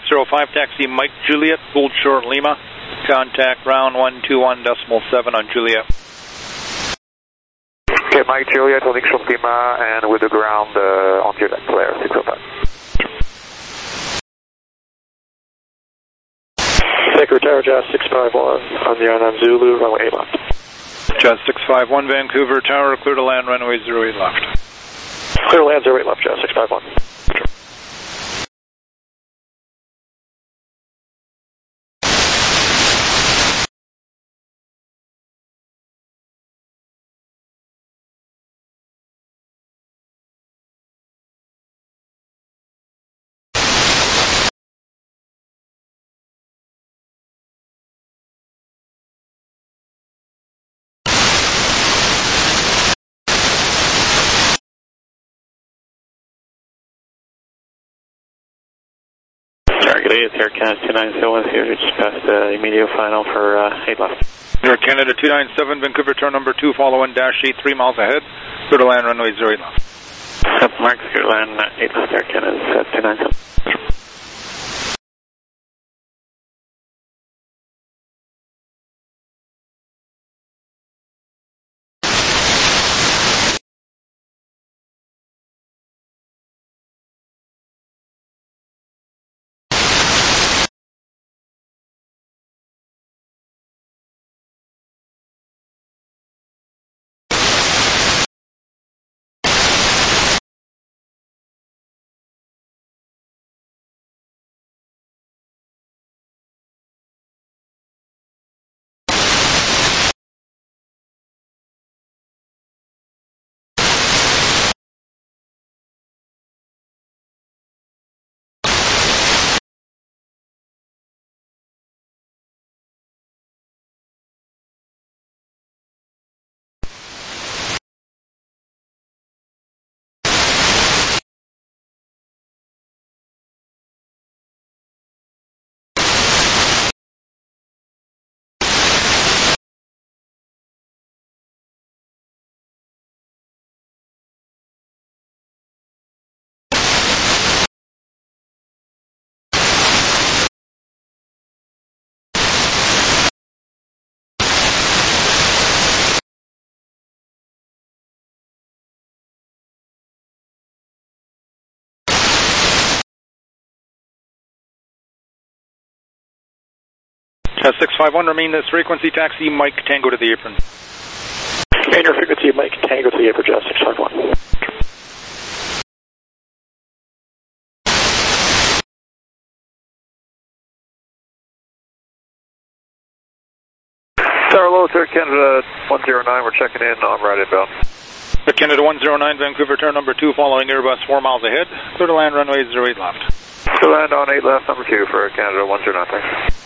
605, taxi Mike Juliet, hold short Lima, contact ground 121.7 on Juliet. Okay, Mike Juliet, holding short Lima, and with the ground on Juliet, clear, 605. Secretary Jazz 651 on the on Zulu, runway 8 left. Jazz 651, Vancouver Tower, clear to land, runway 08 left. Clear to land, 08 left, Jazz 651. Target 8 is Air Canada 297 here, just past the immediate final for 8 left. Air Canada 297, Vancouver turn number 2, follow dash 8, 3 miles ahead, clear to land, runway 08 left. Mark, clear to land, 8 left, Air Canada 297. Jazz 651, remain this frequency, taxi Mike Tango to the apron. Main your frequency, Mike Tango to the apron, Jazz 651. Tower Low, Air Canada 109, we're checking in on right inbound. Air Canada 109, Vancouver turn number 2, following Airbus 4 miles ahead, clear to land, runway 08 left. To land on 8 left, number 2 for Air Canada 109, thanks.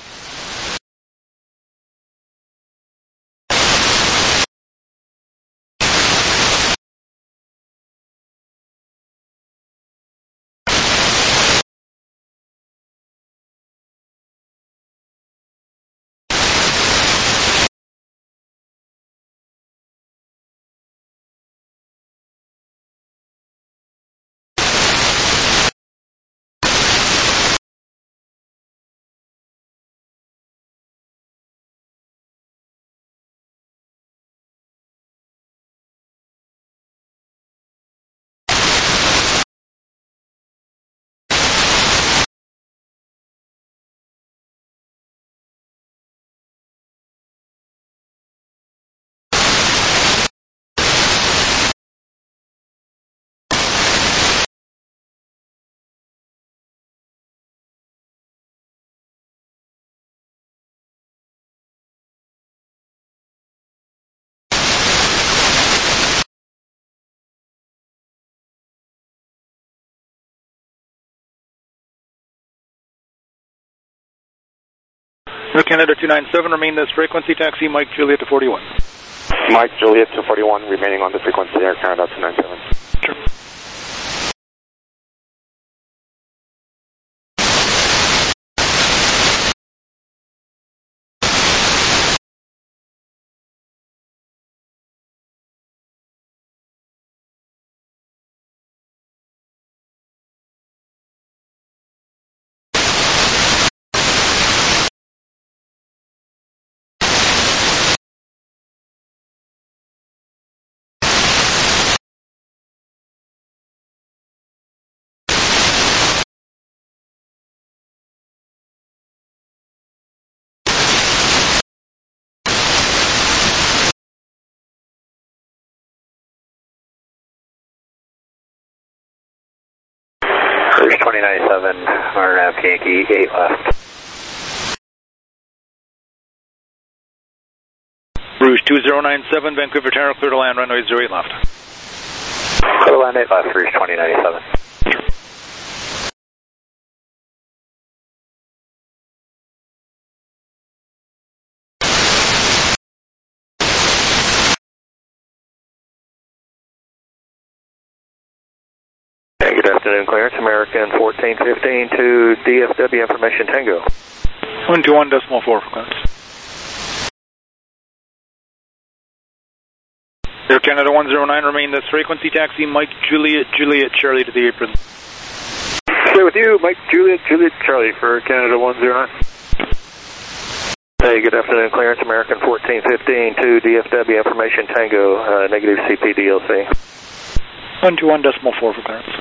Air Canada 297, remain this frequency, taxi Mike Juliet to 41. Mike Juliet to 41, remaining on the frequency, Air Canada 297. Sure. Rouge 2097, RNAV Yankee 8 left. Rouge 2097, Vancouver Tower, clear to land, runway 08 left. Clear to land 8 left, Rouge 2097. Good afternoon, clearance, American 1415 to DFW Information Tango. 121.4 for clearance. Air Canada 109, remain this frequency, taxi Mike Juliet Juliet Charlie to the apron. Stay with you, Mike Juliet Juliet Charlie for Canada 109. Hey, good afternoon, clearance, American 1415 to DFW Information Tango, negative CP DLC. 121.4 for clearance.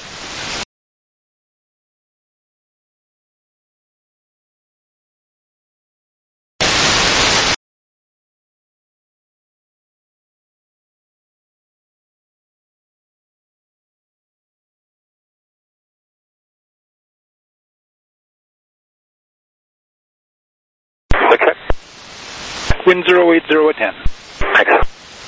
Okay. Wind 080 at 10. Thanks.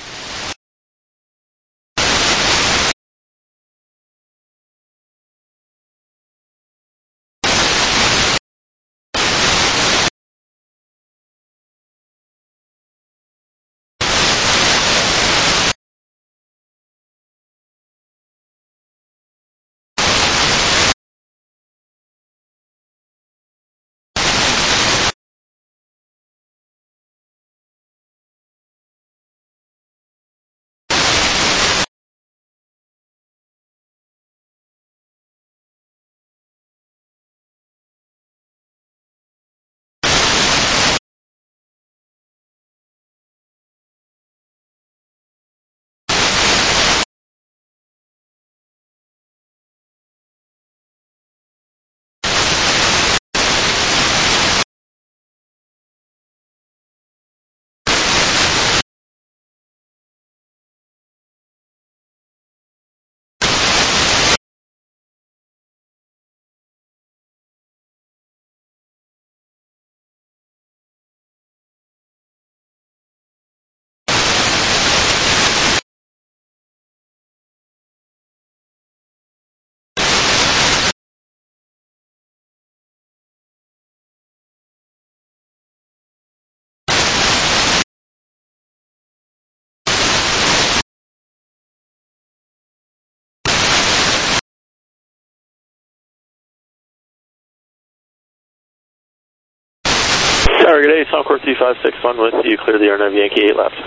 Target 8, Encore 3561 with you, clear the RNAV Yankee 8 left.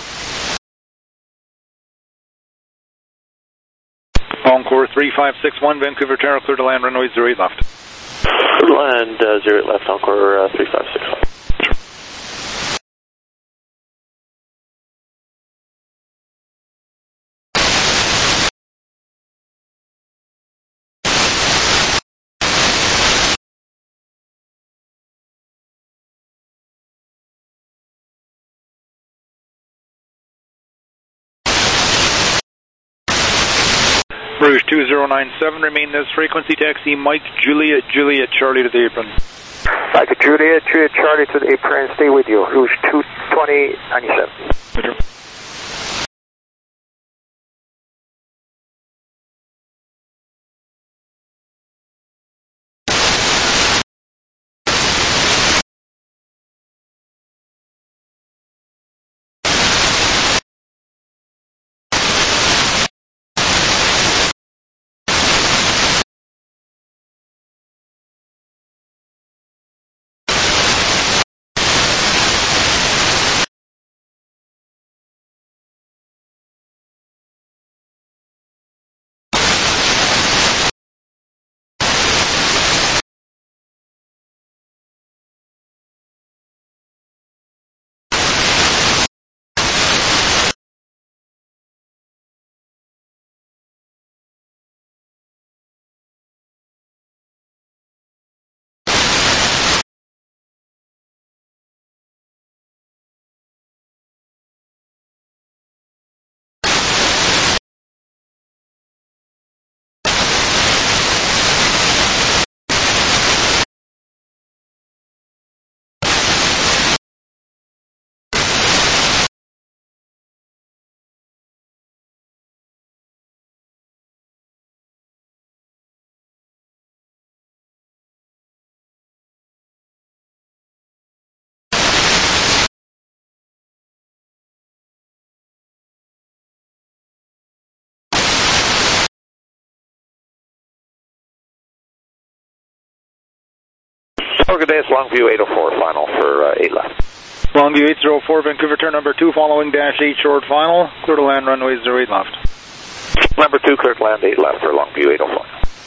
Encore 3561, Vancouver Tower, clear to land, runway 08 left. Land 08 left, Encore 3561. Rouge 2097, remain this frequency, taxi Mike Juliet Juliet Charlie to the apron. Mike Juliet Juliet Charlie to the apron, stay with you, Rouge 22097. Good day, it's Longview 804, final for 8 left. Longview 804, Vancouver, turn number 2, following dash 8 short final, clear to land runway 08 left. Number 2, clear to land 8 left for Longview 804.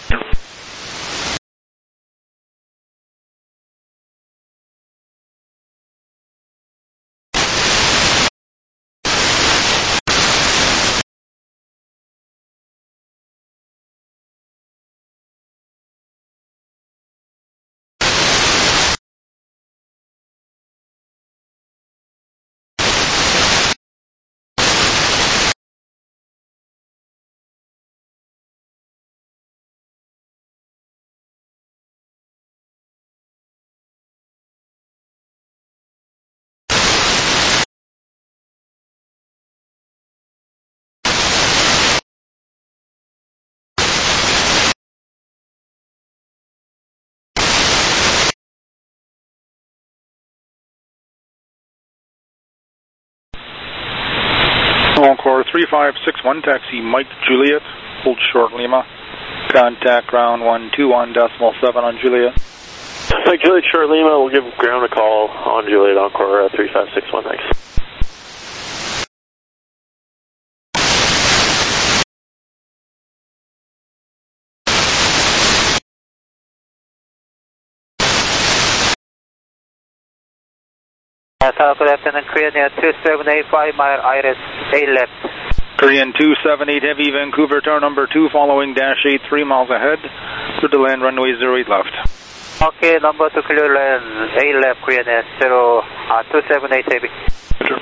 Encore 3561, taxi Mike Juliet, hold short Lima, contact ground 121.7 on Juliet. Mike Juliet, short Lima, we'll give ground a call on Juliet, Encore 3561, thanks. Good afternoon, Korean 2785 mile Iris, 8 left. Korean 278 Heavy, Vancouver, turn number 2, following dash 8, 3 miles ahead, clear to land runway 08 left. Okay, number 2, clear land 8 left, Korean 278 Heavy. Sure.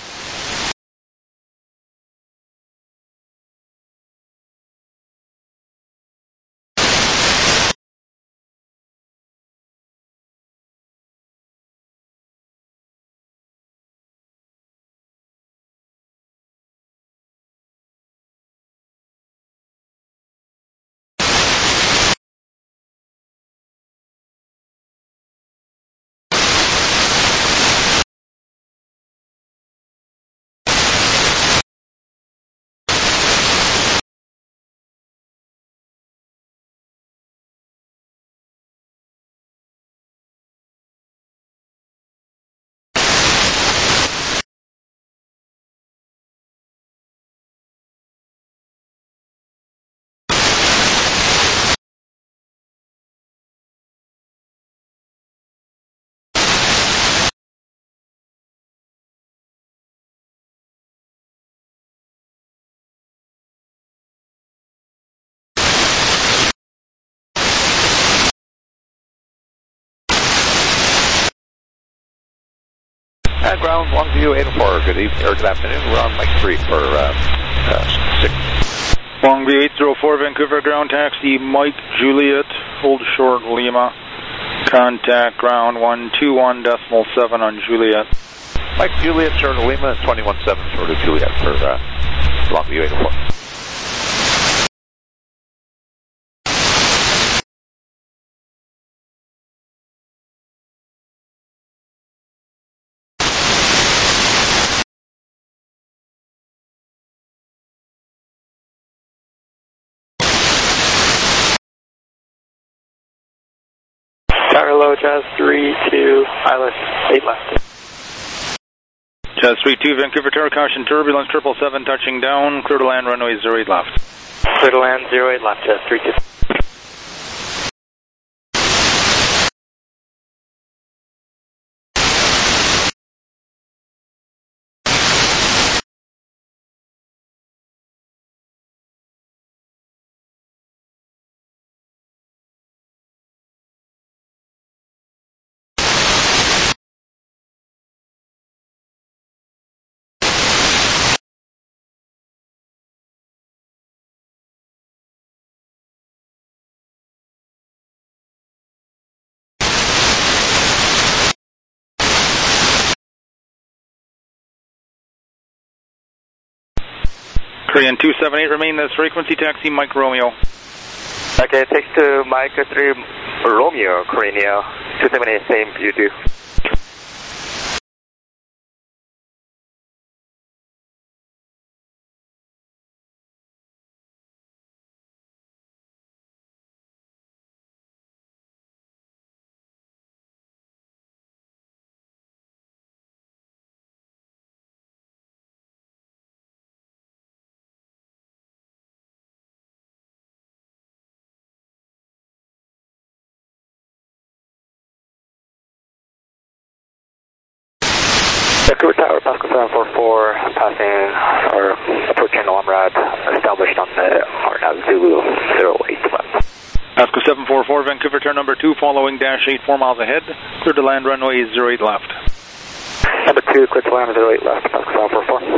Ground Longview 804, good evening, or good afternoon, we're on Mike 3 for 6. Longview 804, Vancouver, ground taxi Mike Juliet, hold short Lima, contact ground 121.7 on Juliet. Mike Juliet, short of Lima, and 21.7 short of Juliet for Longview 804. Tower low, Jazz 32, Islet 8 left. Jazz 32, Vancouver, tower caution, turbulence 777 touching down, clear to land runway 08 left. Clear to land 08 left, Jazz 32. Korean 278, remain this frequency, taxi Mike Romeo. Okay, text to Mike 3 Romeo, Korean 278, same, you do. Vancouver Tower, Pascal 744, passing or approaching OMRAD established on the RNAV Zulu 08 left. Pascal 744, Vancouver Tower number 2, following dash 8, 4 miles ahead. Clear to land runway 08 left. Number 2, clear to land 08 left, Pascal 744.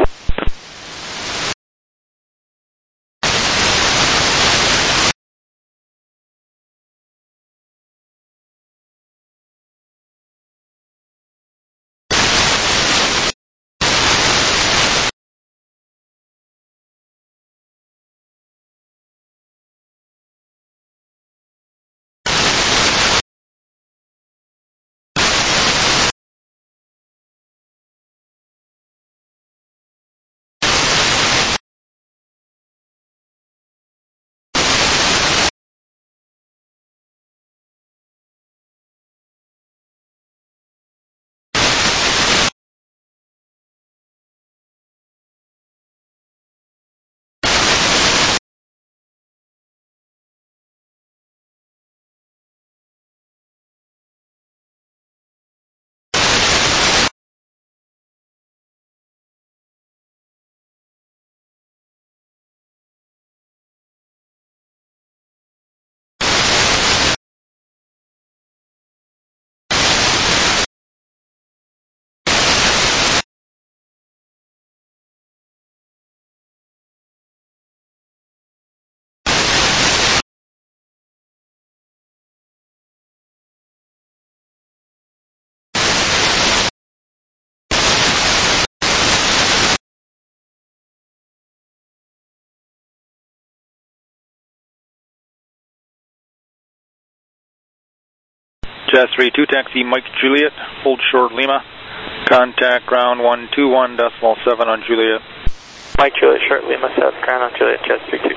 Jazz 32, taxi Mike Juliet, hold short Lima. Contact ground 121.7 on Juliet. Mike Juliet, short Lima, south ground on Juliet, Jazz 32.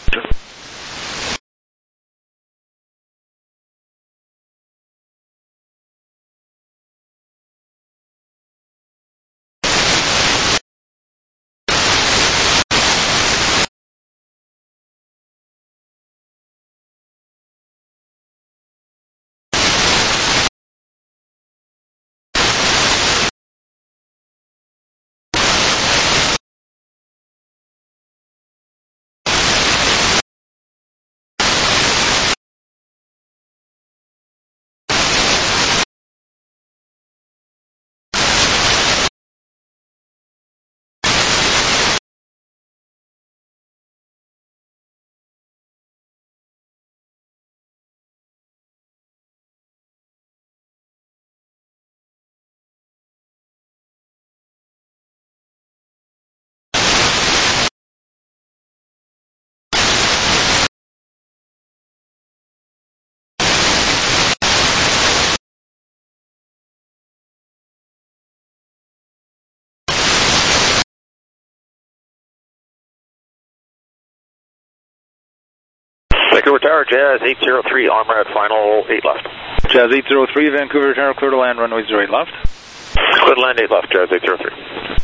Vancouver Tower, Jazz 803, OMRAD final 8 left. Jazz 803, Vancouver Tower, clear to land runway 08 left. Clear to land 8 left, Jazz 803.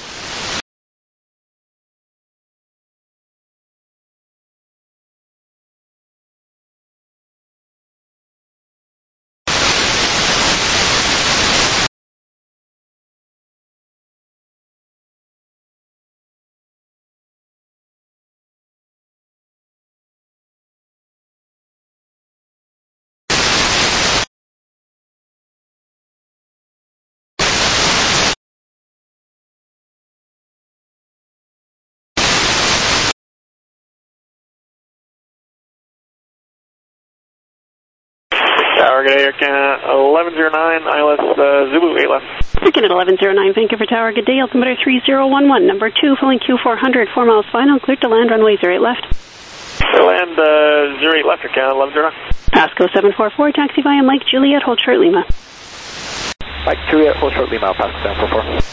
Tower, good day, Air Canada 1109, ILS Zulu 8 left. Air Canada 1109, Vancouver Tower, good day, altimeter 3011, number 2, filling Q400, 4 miles final, cleared to land, runway 08 left. Clear to land 08 left, Air Canada 1109. Pasco 744, taxi via Mike Juliet, hold short Lima. Mike Juliet, hold short Lima, Pasco 744.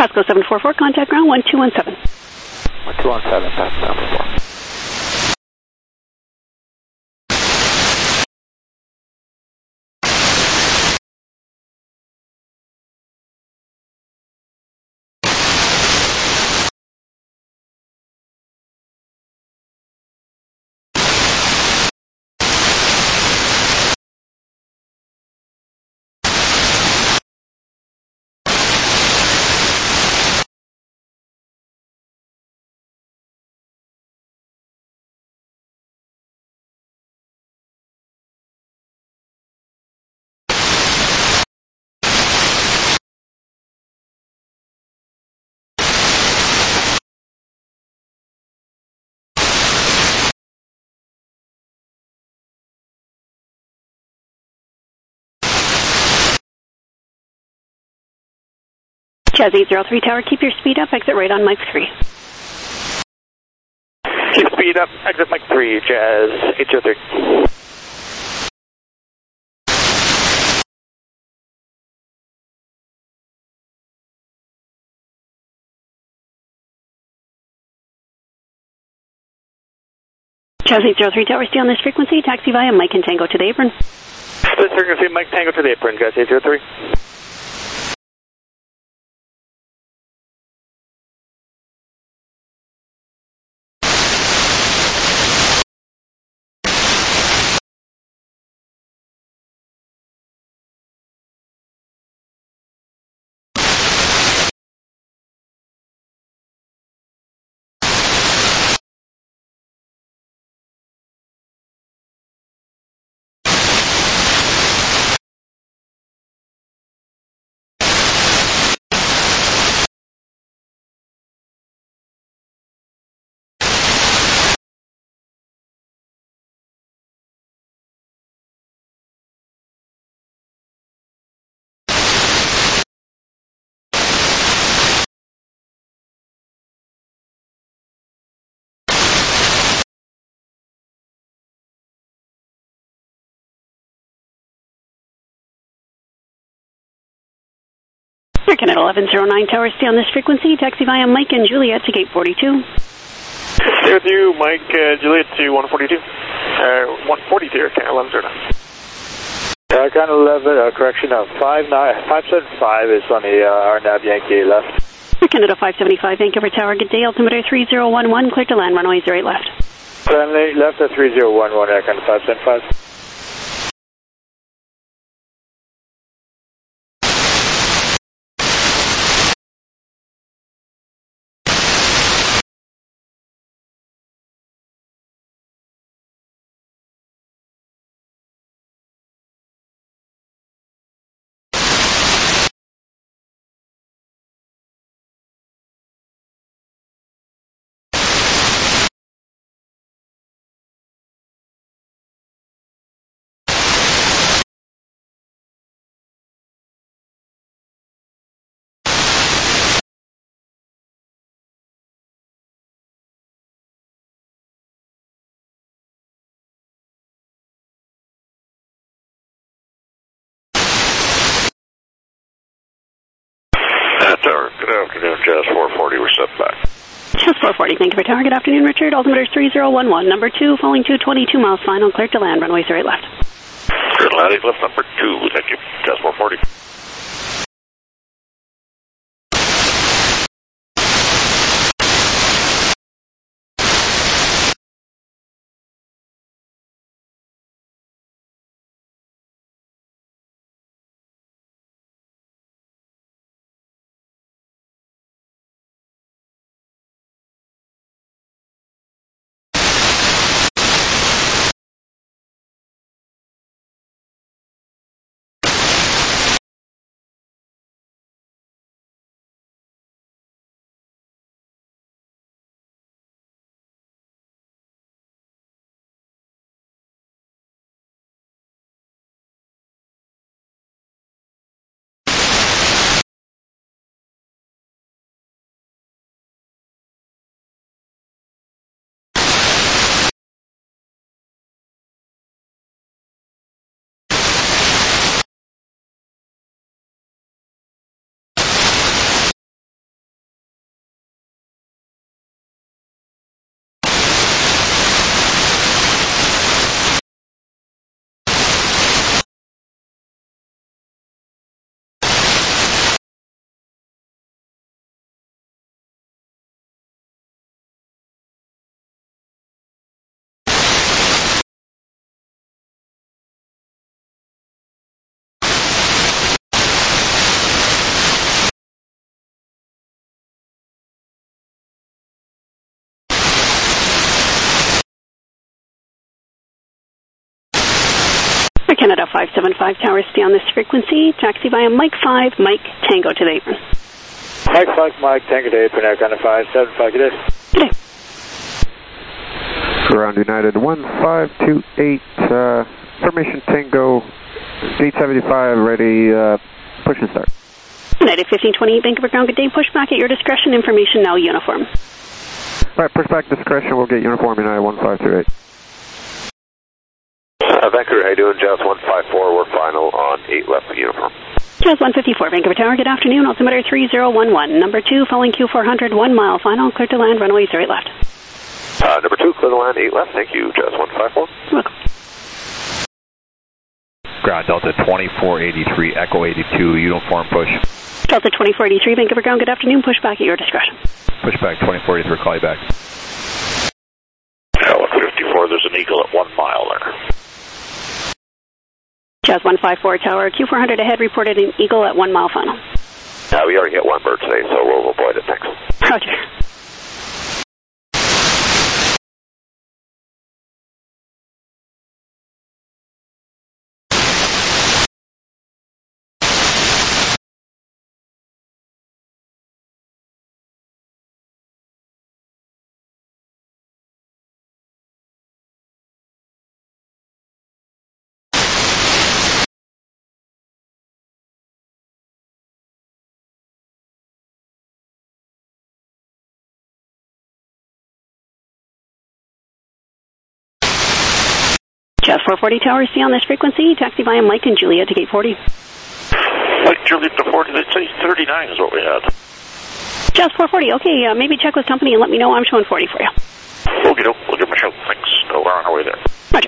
Pasco 744, contact ground 1217. 1217, Pasco 744. Jazz 803 Tower, keep your speed up, exit right on Mike 3. Keep speed up, exit Mike 3, Jazz 803. Jazz 803 Tower, stay on this frequency, taxi via Mike and Tango to the apron. This frequency, Mike Tango to the apron, Jazz 803. Air Canada 1109 Tower, stay on this frequency, taxi via Mike and Juliet to gate 42. Stay with you, Mike, Juliet to 142. 142, Air Canada 1109. Air Canada 11, correction, 575 is on the RNAV Yankee left. Air Canada 575, Vancouver Tower, good day, altimeter 3011, clear to land, runway 08 left. Runway left at 3011, Air Canada 575. Tower, good afternoon, Jazz 440, we're set back. Jazz 440, Vancouver Tower, good afternoon, Richard, altimeter 3011, number 2, falling to 22 miles final, clear to land, runway 08 left. Good landing, lift number 2, thank you, Jazz 440. 575 Tower, stay on this frequency. Taxi via Mike 5, Mike Tango to the apron. Mike 5, Mike Tango to the apron, Air Canada 575, good day. Good day. Ground United 1528, formation Tango, gate 75, ready, push and start. United 1528, Vancouver Ground, good day, push back at your discretion, information now uniform. Alright, push back discretion, we'll get uniform United 1528. Vancouver, how you doing? Jazz 154, we're final on 8 left uniform. Jazz 154, Vancouver Tower, good afternoon, altimeter 3011, number 2, following Q400, 1 mile, final, clear to land, runway 08 left. Number 2, clear to land, 8 left, thank you, Jazz 154. Welcome. Ground Delta 2483, Echo 82, uniform push. Delta 2483, Vancouver Ground, good afternoon, push back at your discretion. Push back 2483, call you back. Tower 54, there's an Eagle at 1 mile there. Jazz 154 Tower, Q400 ahead, reported an Eagle at 1 mile final. We already hit one bird today, so we'll avoid it, thanks. Roger. Jazz 440 Tower, stay on this frequency. Taxi via Mike and Juliet to gate 40. Mike, Juliet to 40, they'd say 39 is what we had. Jazz 440, okay, maybe check with company and let me know. I'm showing 40 for you. Okay, we'll give them a shout. Thanks. We're on our way there. Roger.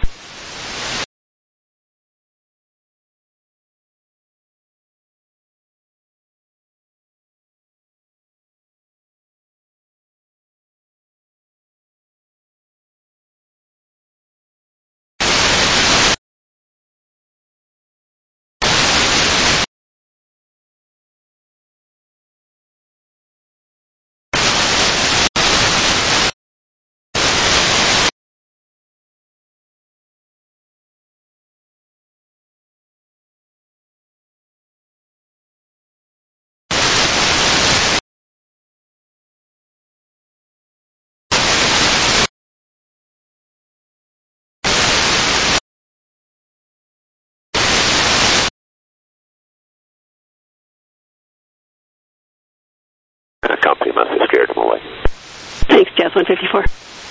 The company must have scared them away. Thanks, Jazz 154.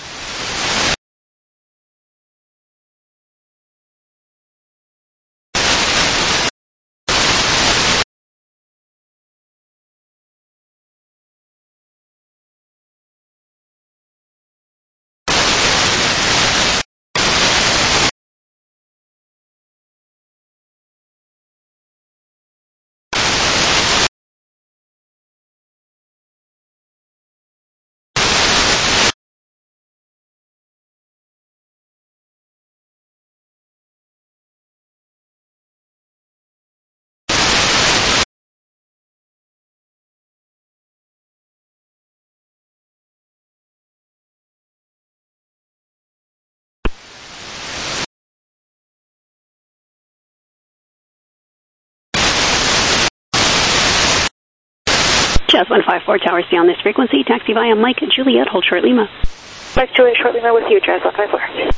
Jazz 154 Tower, stay on this frequency. Taxi via Mike Juliet, hold short Lima. Mike Juliet, short Lima with you, Jazz 154.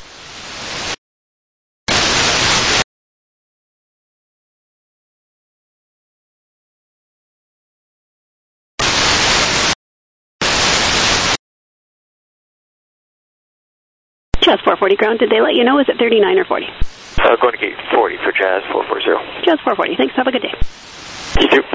Jazz 440 Ground, did they let you know? Is it 39 or 40? Going to gate 40 for Jazz 440. Jazz 440, thanks, have a good day. You too.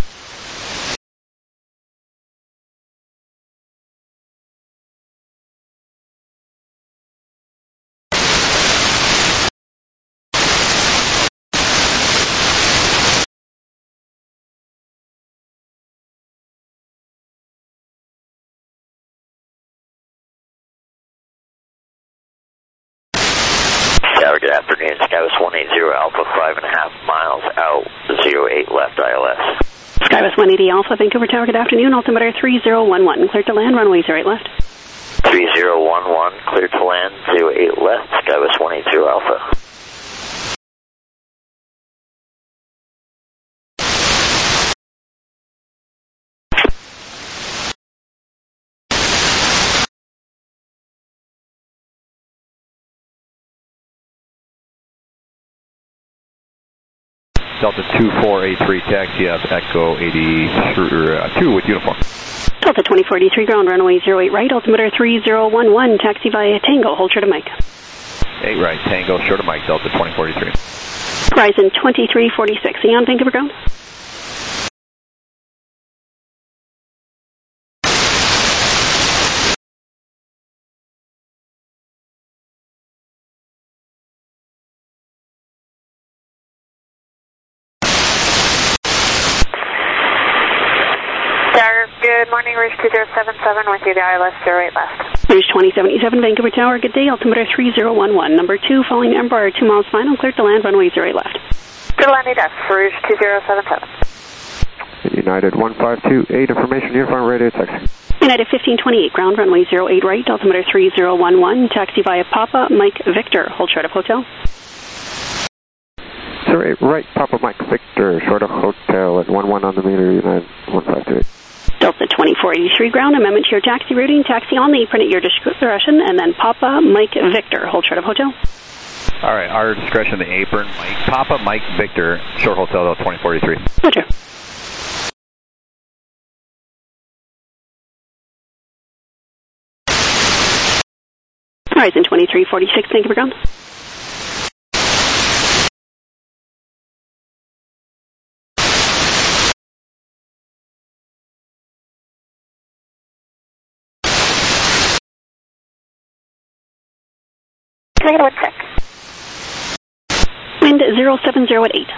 Good afternoon, Skywest 180 Alpha, 5.5 miles out, 08 left ILS. Skywest 180 Alpha, Vancouver Tower, good afternoon, altimeter 3011, clear to land, runway 08 left. 3011, clear to land, 08 left, Skywest 180 Alpha. Delta 2483, taxi up Echo 82 with uniform. Delta 2483 ground, runway 08 right, altimeter 3011, taxi via Tango, hold short of Mike. 8 right, Tango, short of Mike, Delta 2483. Horizon 2346, Eon, Vancouver ground. Good morning, Rouge 2077 with you, the ILS 08 left. Rouge 2077, Vancouver Tower, good day, altimeter 3011. Number 2, following Embraer, 2 miles final, cleared to land, runway 08 left. Good landing, F, Rouge 2077. United 1528, information, uniform radio taxi. United 1528, ground, runway 08 right, altimeter 3011, taxi via Papa Mike Victor, hold short of hotel. 08 right, Papa Mike Victor, short of hotel at 11 on the meter, United 1528. Delta 2483 ground, amendment to your taxi routing, taxi on the apron at your discretion, and then Papa Mike Victor, hold short of hotel. All right, our discretion, the apron, Papa Mike Victor, short hotel, 2043. Roger. Horizon 2346, thank you for ground. Can I get a wind check? Wind 070 at 8.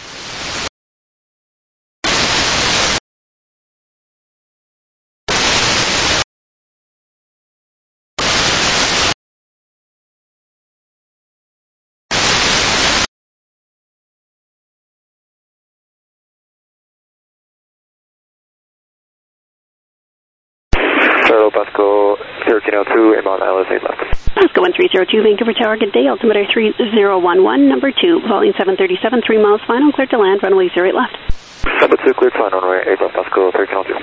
Charlotte Pasco 1302, inbound ILS 8 left. Pasco 1302, Vancouver Tower, good day, altimeter 3011, number 2, volume 737, 3 miles final, cleared to land, runway 08 left. Number 2, cleared final, runway 8 left, Pasco 1302.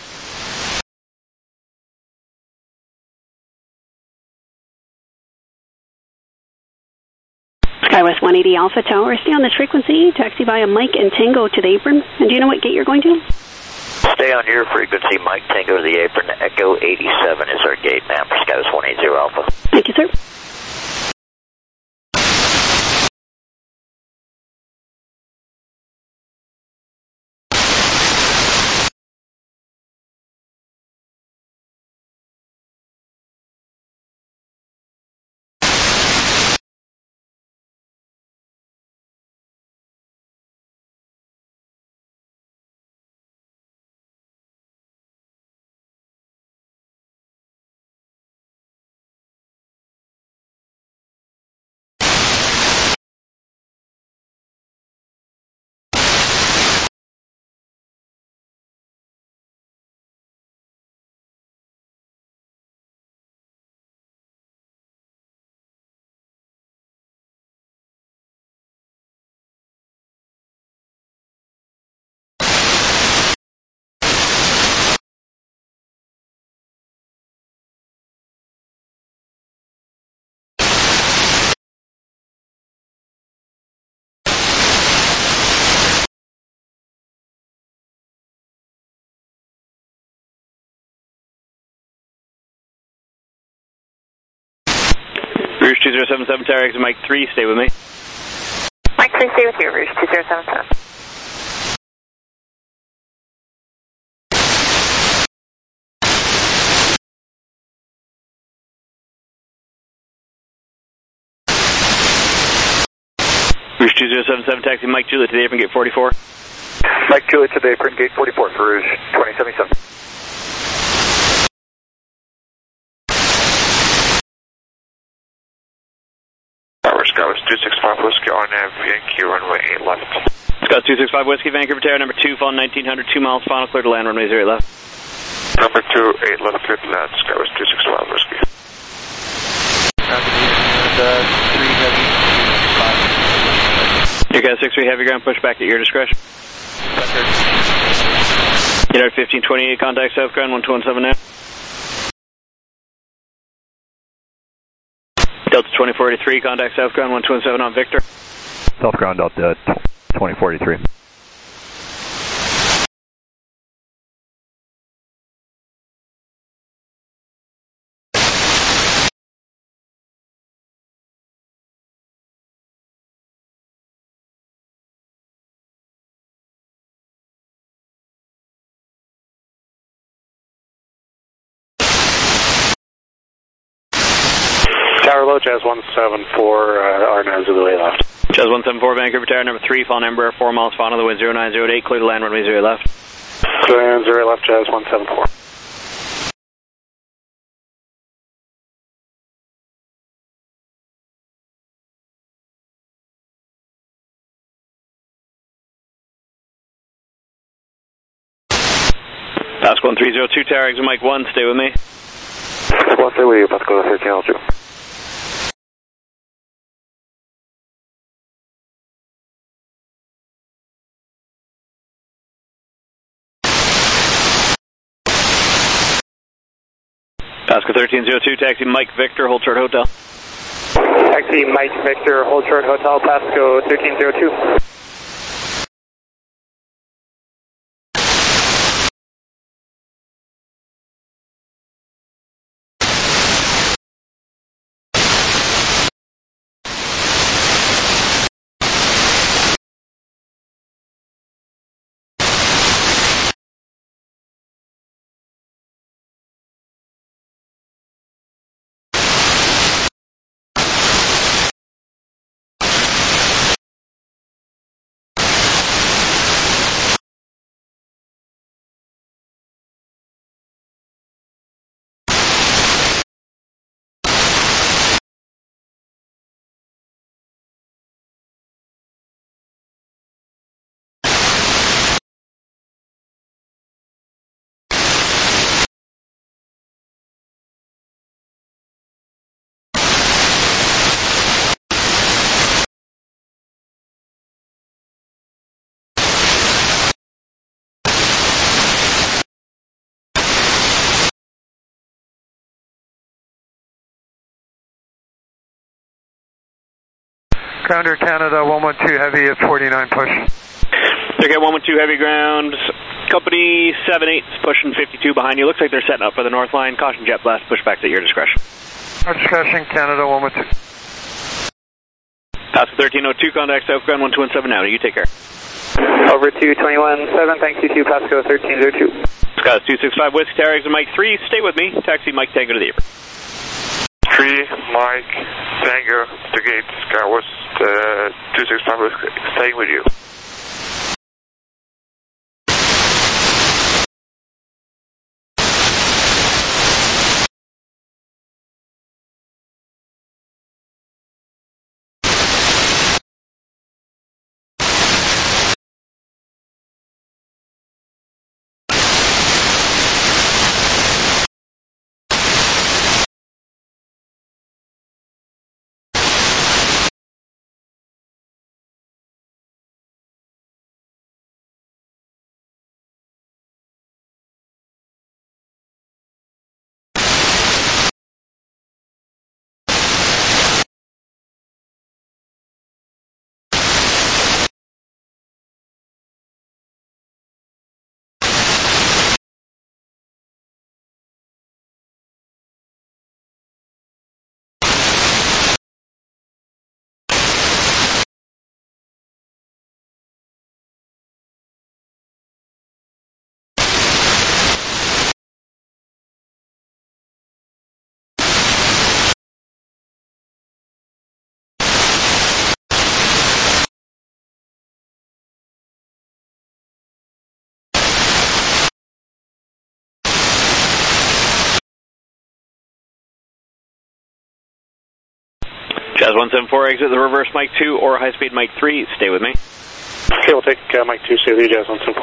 SkyWest 180 Alpha Tower, stay on this frequency, taxi via Mike and Tango to the apron. And do you know what gate you're going to? Stay on your frequency, Mike Tango to the apron. Echo 87 is our gate, ma'am, for SkyWest 180 Alpha. Thank you, sir. Rouge 2077, tower exit Mike 3, stay with me. Mike 3, stay with you, Rouge 2077. Rouge 2077, taxi Mike Juliet to the apron, gate 44. Mike Juliet to the apron, gate 44 for Rouge 2077. Scott 265 Whiskey on VNQ runway 8 left. Scott 265 Whiskey, Vancouver Tower, number 2, fall 1900, 2 miles final, clear to land, runway 08 left. Number 2, 8 left, clear to land, Scott 265 Whiskey. You got 6-3 heavy ground, push back at your discretion. United 1528, contact south ground, 1217 now. Delta 2483, contact south ground, 127 on Victor. South ground, Delta 2043. Tower low, Jazz 174, R9 Zulu 8 left. Jazz 174, Vancouver Tower, number 3, fall number 4 miles final, the wind 0908, clear to land, runway 08 left. Clear to land 08 left, Jazz 174. Pascal 1302, Tower, exit Mike 1, stay with me. 1, stay with you, Pascal 1302. Pascal 1302, taxi Mike Victor, hold short hotel. Taxi Mike Victor, hold short hotel, Pascal 1302. Grounder Canada 112 Heavy at 49 push. Okay, 112 Heavy ground. Company 78 is pushing 52 behind you. Looks like they're setting up for the north line. Caution jet blast, pushbacks at your discretion. Our discretion, Canada 112. Pascal 1302, contact Southground 1217 now. You take care. Over to 217, thanks you to Pascal 1302. Scott 265 Whiskey Tower, exit Mike 3, stay with me. Taxi Mike Tango to the apron. 3, Mike, Tango, the gate, Skywest, 265 Whiskey, staying with you. Jazz 174, exit the reverse Mike 2 or high speed Mike 3, stay with me. Okay, we'll take Mike 2, stay with you, Jazz 174.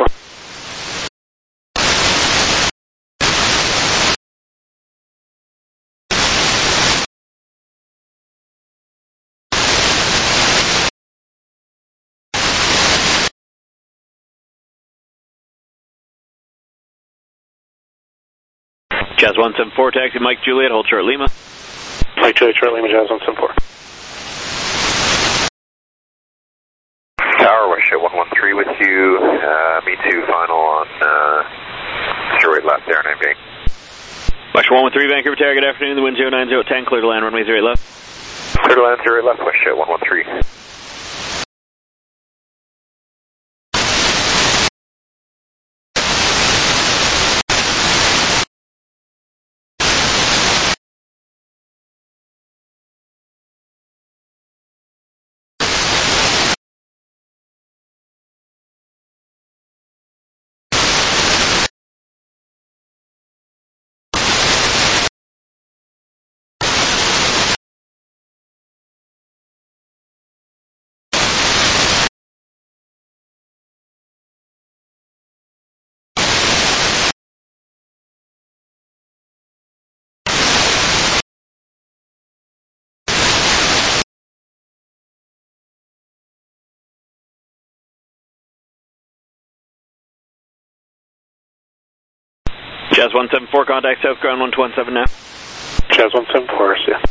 Jazz 174, taxi Mike Juliet, hold short Lima. Mike Juliet, short Lima, Jazz 174. Tower, we're Westjet 113 with you. Me too, final on 08 left, Air 9 Bank. Westjet 113, Vancouver Tower, good afternoon. The wind 09010, clear to land, runway 08 left. Clear to land 08 left, Westjet 113. Jazz 174, contact south ground 1217 now. Jazz 174, see ya.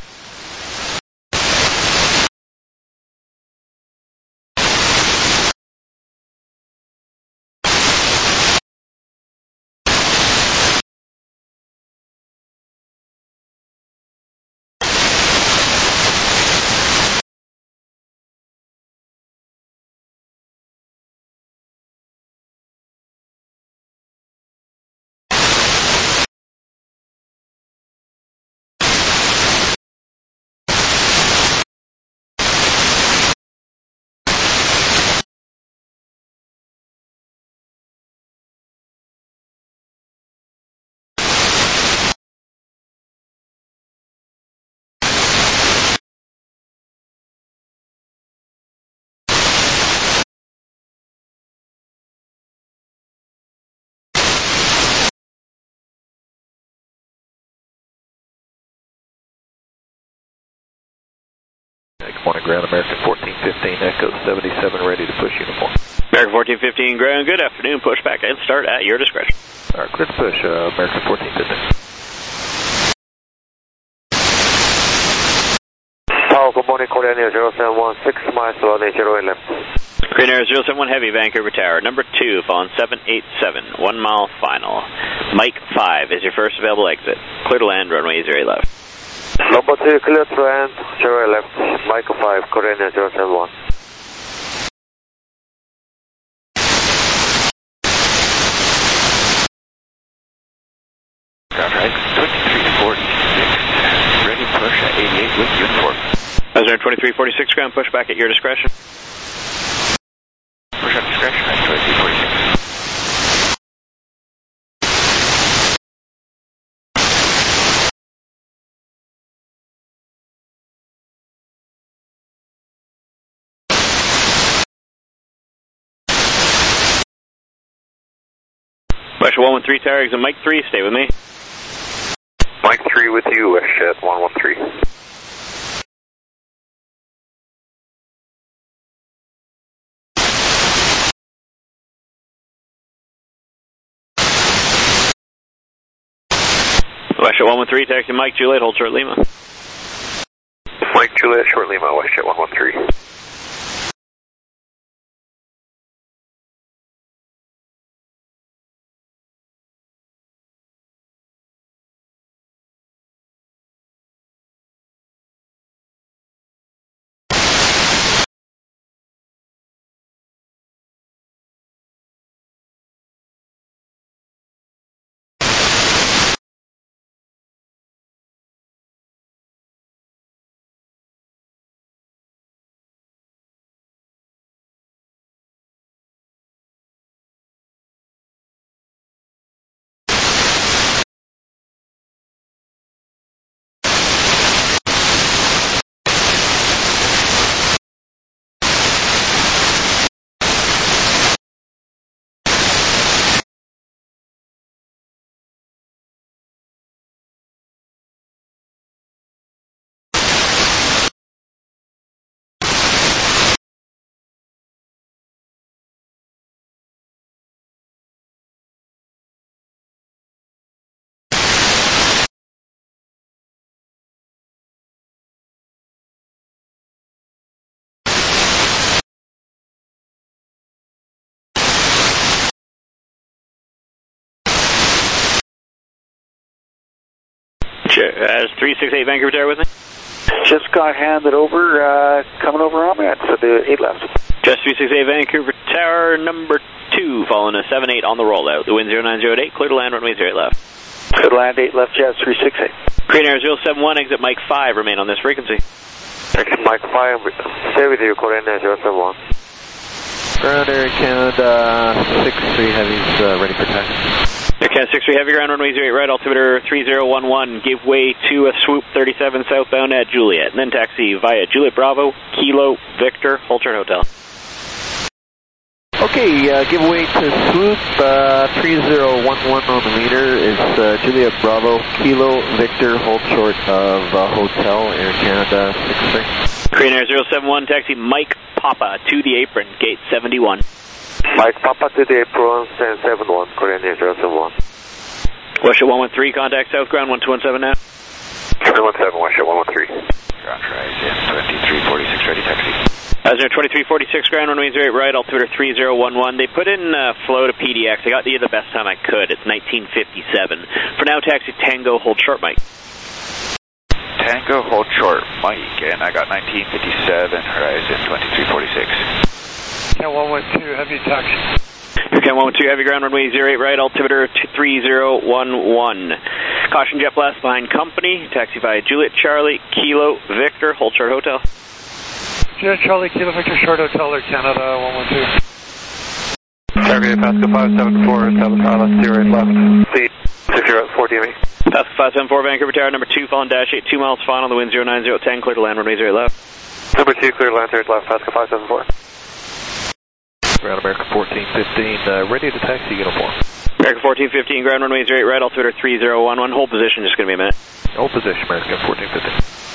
Good morning, ground, American 1415, Echo 77, ready to push uniform. American 1415, ground, good afternoon, push back and start at your discretion. Alright, clear to push, American 1415. Tower, good morning, Korean Air 0716 miles to 180 left. Korean Air 071 Heavy, Vancouver Tower, number 2, following 787, 1 mile final. Mike 5 is your first available exit. Clear to land, runway 08 left. Number 2, clear to land, 08 left, Mike 5, Korean Air 071. Right, 2346, ready to push at 88 with uniform. Azure 2346, ground, push back at your discretion. Push at discretion at 2346. Westjet 113 Tower, exit Mike 3, stay with me. Mike 3 with you, Westjet 113. Westjet 113, taxi Mike Juliet, hold short Lima. Mike Juliet, short Lima, Westjet 113. Has 368 Vancouver Tower with me? Just got handed over, coming over on ramp for the 8 left. Just 368 Vancouver Tower, number 2, following a 78 on the rollout. The wind 090 at 8, clear to land, runway 08 left. Clear to land 8 left, Jazz 368. Korean Air 071, exit Mike 5, remain on this frequency. Exit Mike 5, stay with you, Korean Air 071. Ground Air Canada 6-3 Heavy's ready for taxi. Air Canada 6-3 Heavy, ground runway 08 right, altimeter 3011, give way to a swoop 37 southbound at Juliet, and then taxi via Juliet Bravo, Kilo, Victor, hold short hotel. Okay, give way to swoop 3011 on the meter is Juliet Bravo, Kilo, Victor, hold short of hotel, Air Canada 6-3. Korean Air 071, taxi Mike Papa to the apron, gate 71. Mike Papa to the apron, stand 71, Korean Air 071. Westjet 113, contact south ground 1217 now. 717, Westjet 113. Ground rise, 2346, ready taxi. As there 2346 ground runway 08 right, altimeter 3011. They put in flow to PDX. I got you the best time I could. It's 1957. For now, taxi Tango, hold short, Mike. Tango, hold short, Mike, and I got 1957, horizon 2346. Cat 112, heavy taxi. Cat 112, heavy ground runway 08 right, altimeter 3011. Caution jet blast behind company. Taxi via Juliet Charlie, Kilo, Victor, hold short hotel. Juliet Charlie, Kilo, Victor, short hotel, Air Canada 112. Target Pascal 574, 7 pilot, 08 left. Seat 604, DME. Pascal 574, Vancouver Tower, number 2, following dash 8, 2 miles final, the wind 090 at 10, clear to land, runway 08 left. Number 2, clear to land, 08 left, Pascal 574. Ground America 1415, ready to taxi uniform. America 1415, ground runway 08 right, altimeter 3011, hold position, just going to be a minute. Hold position, America 1415.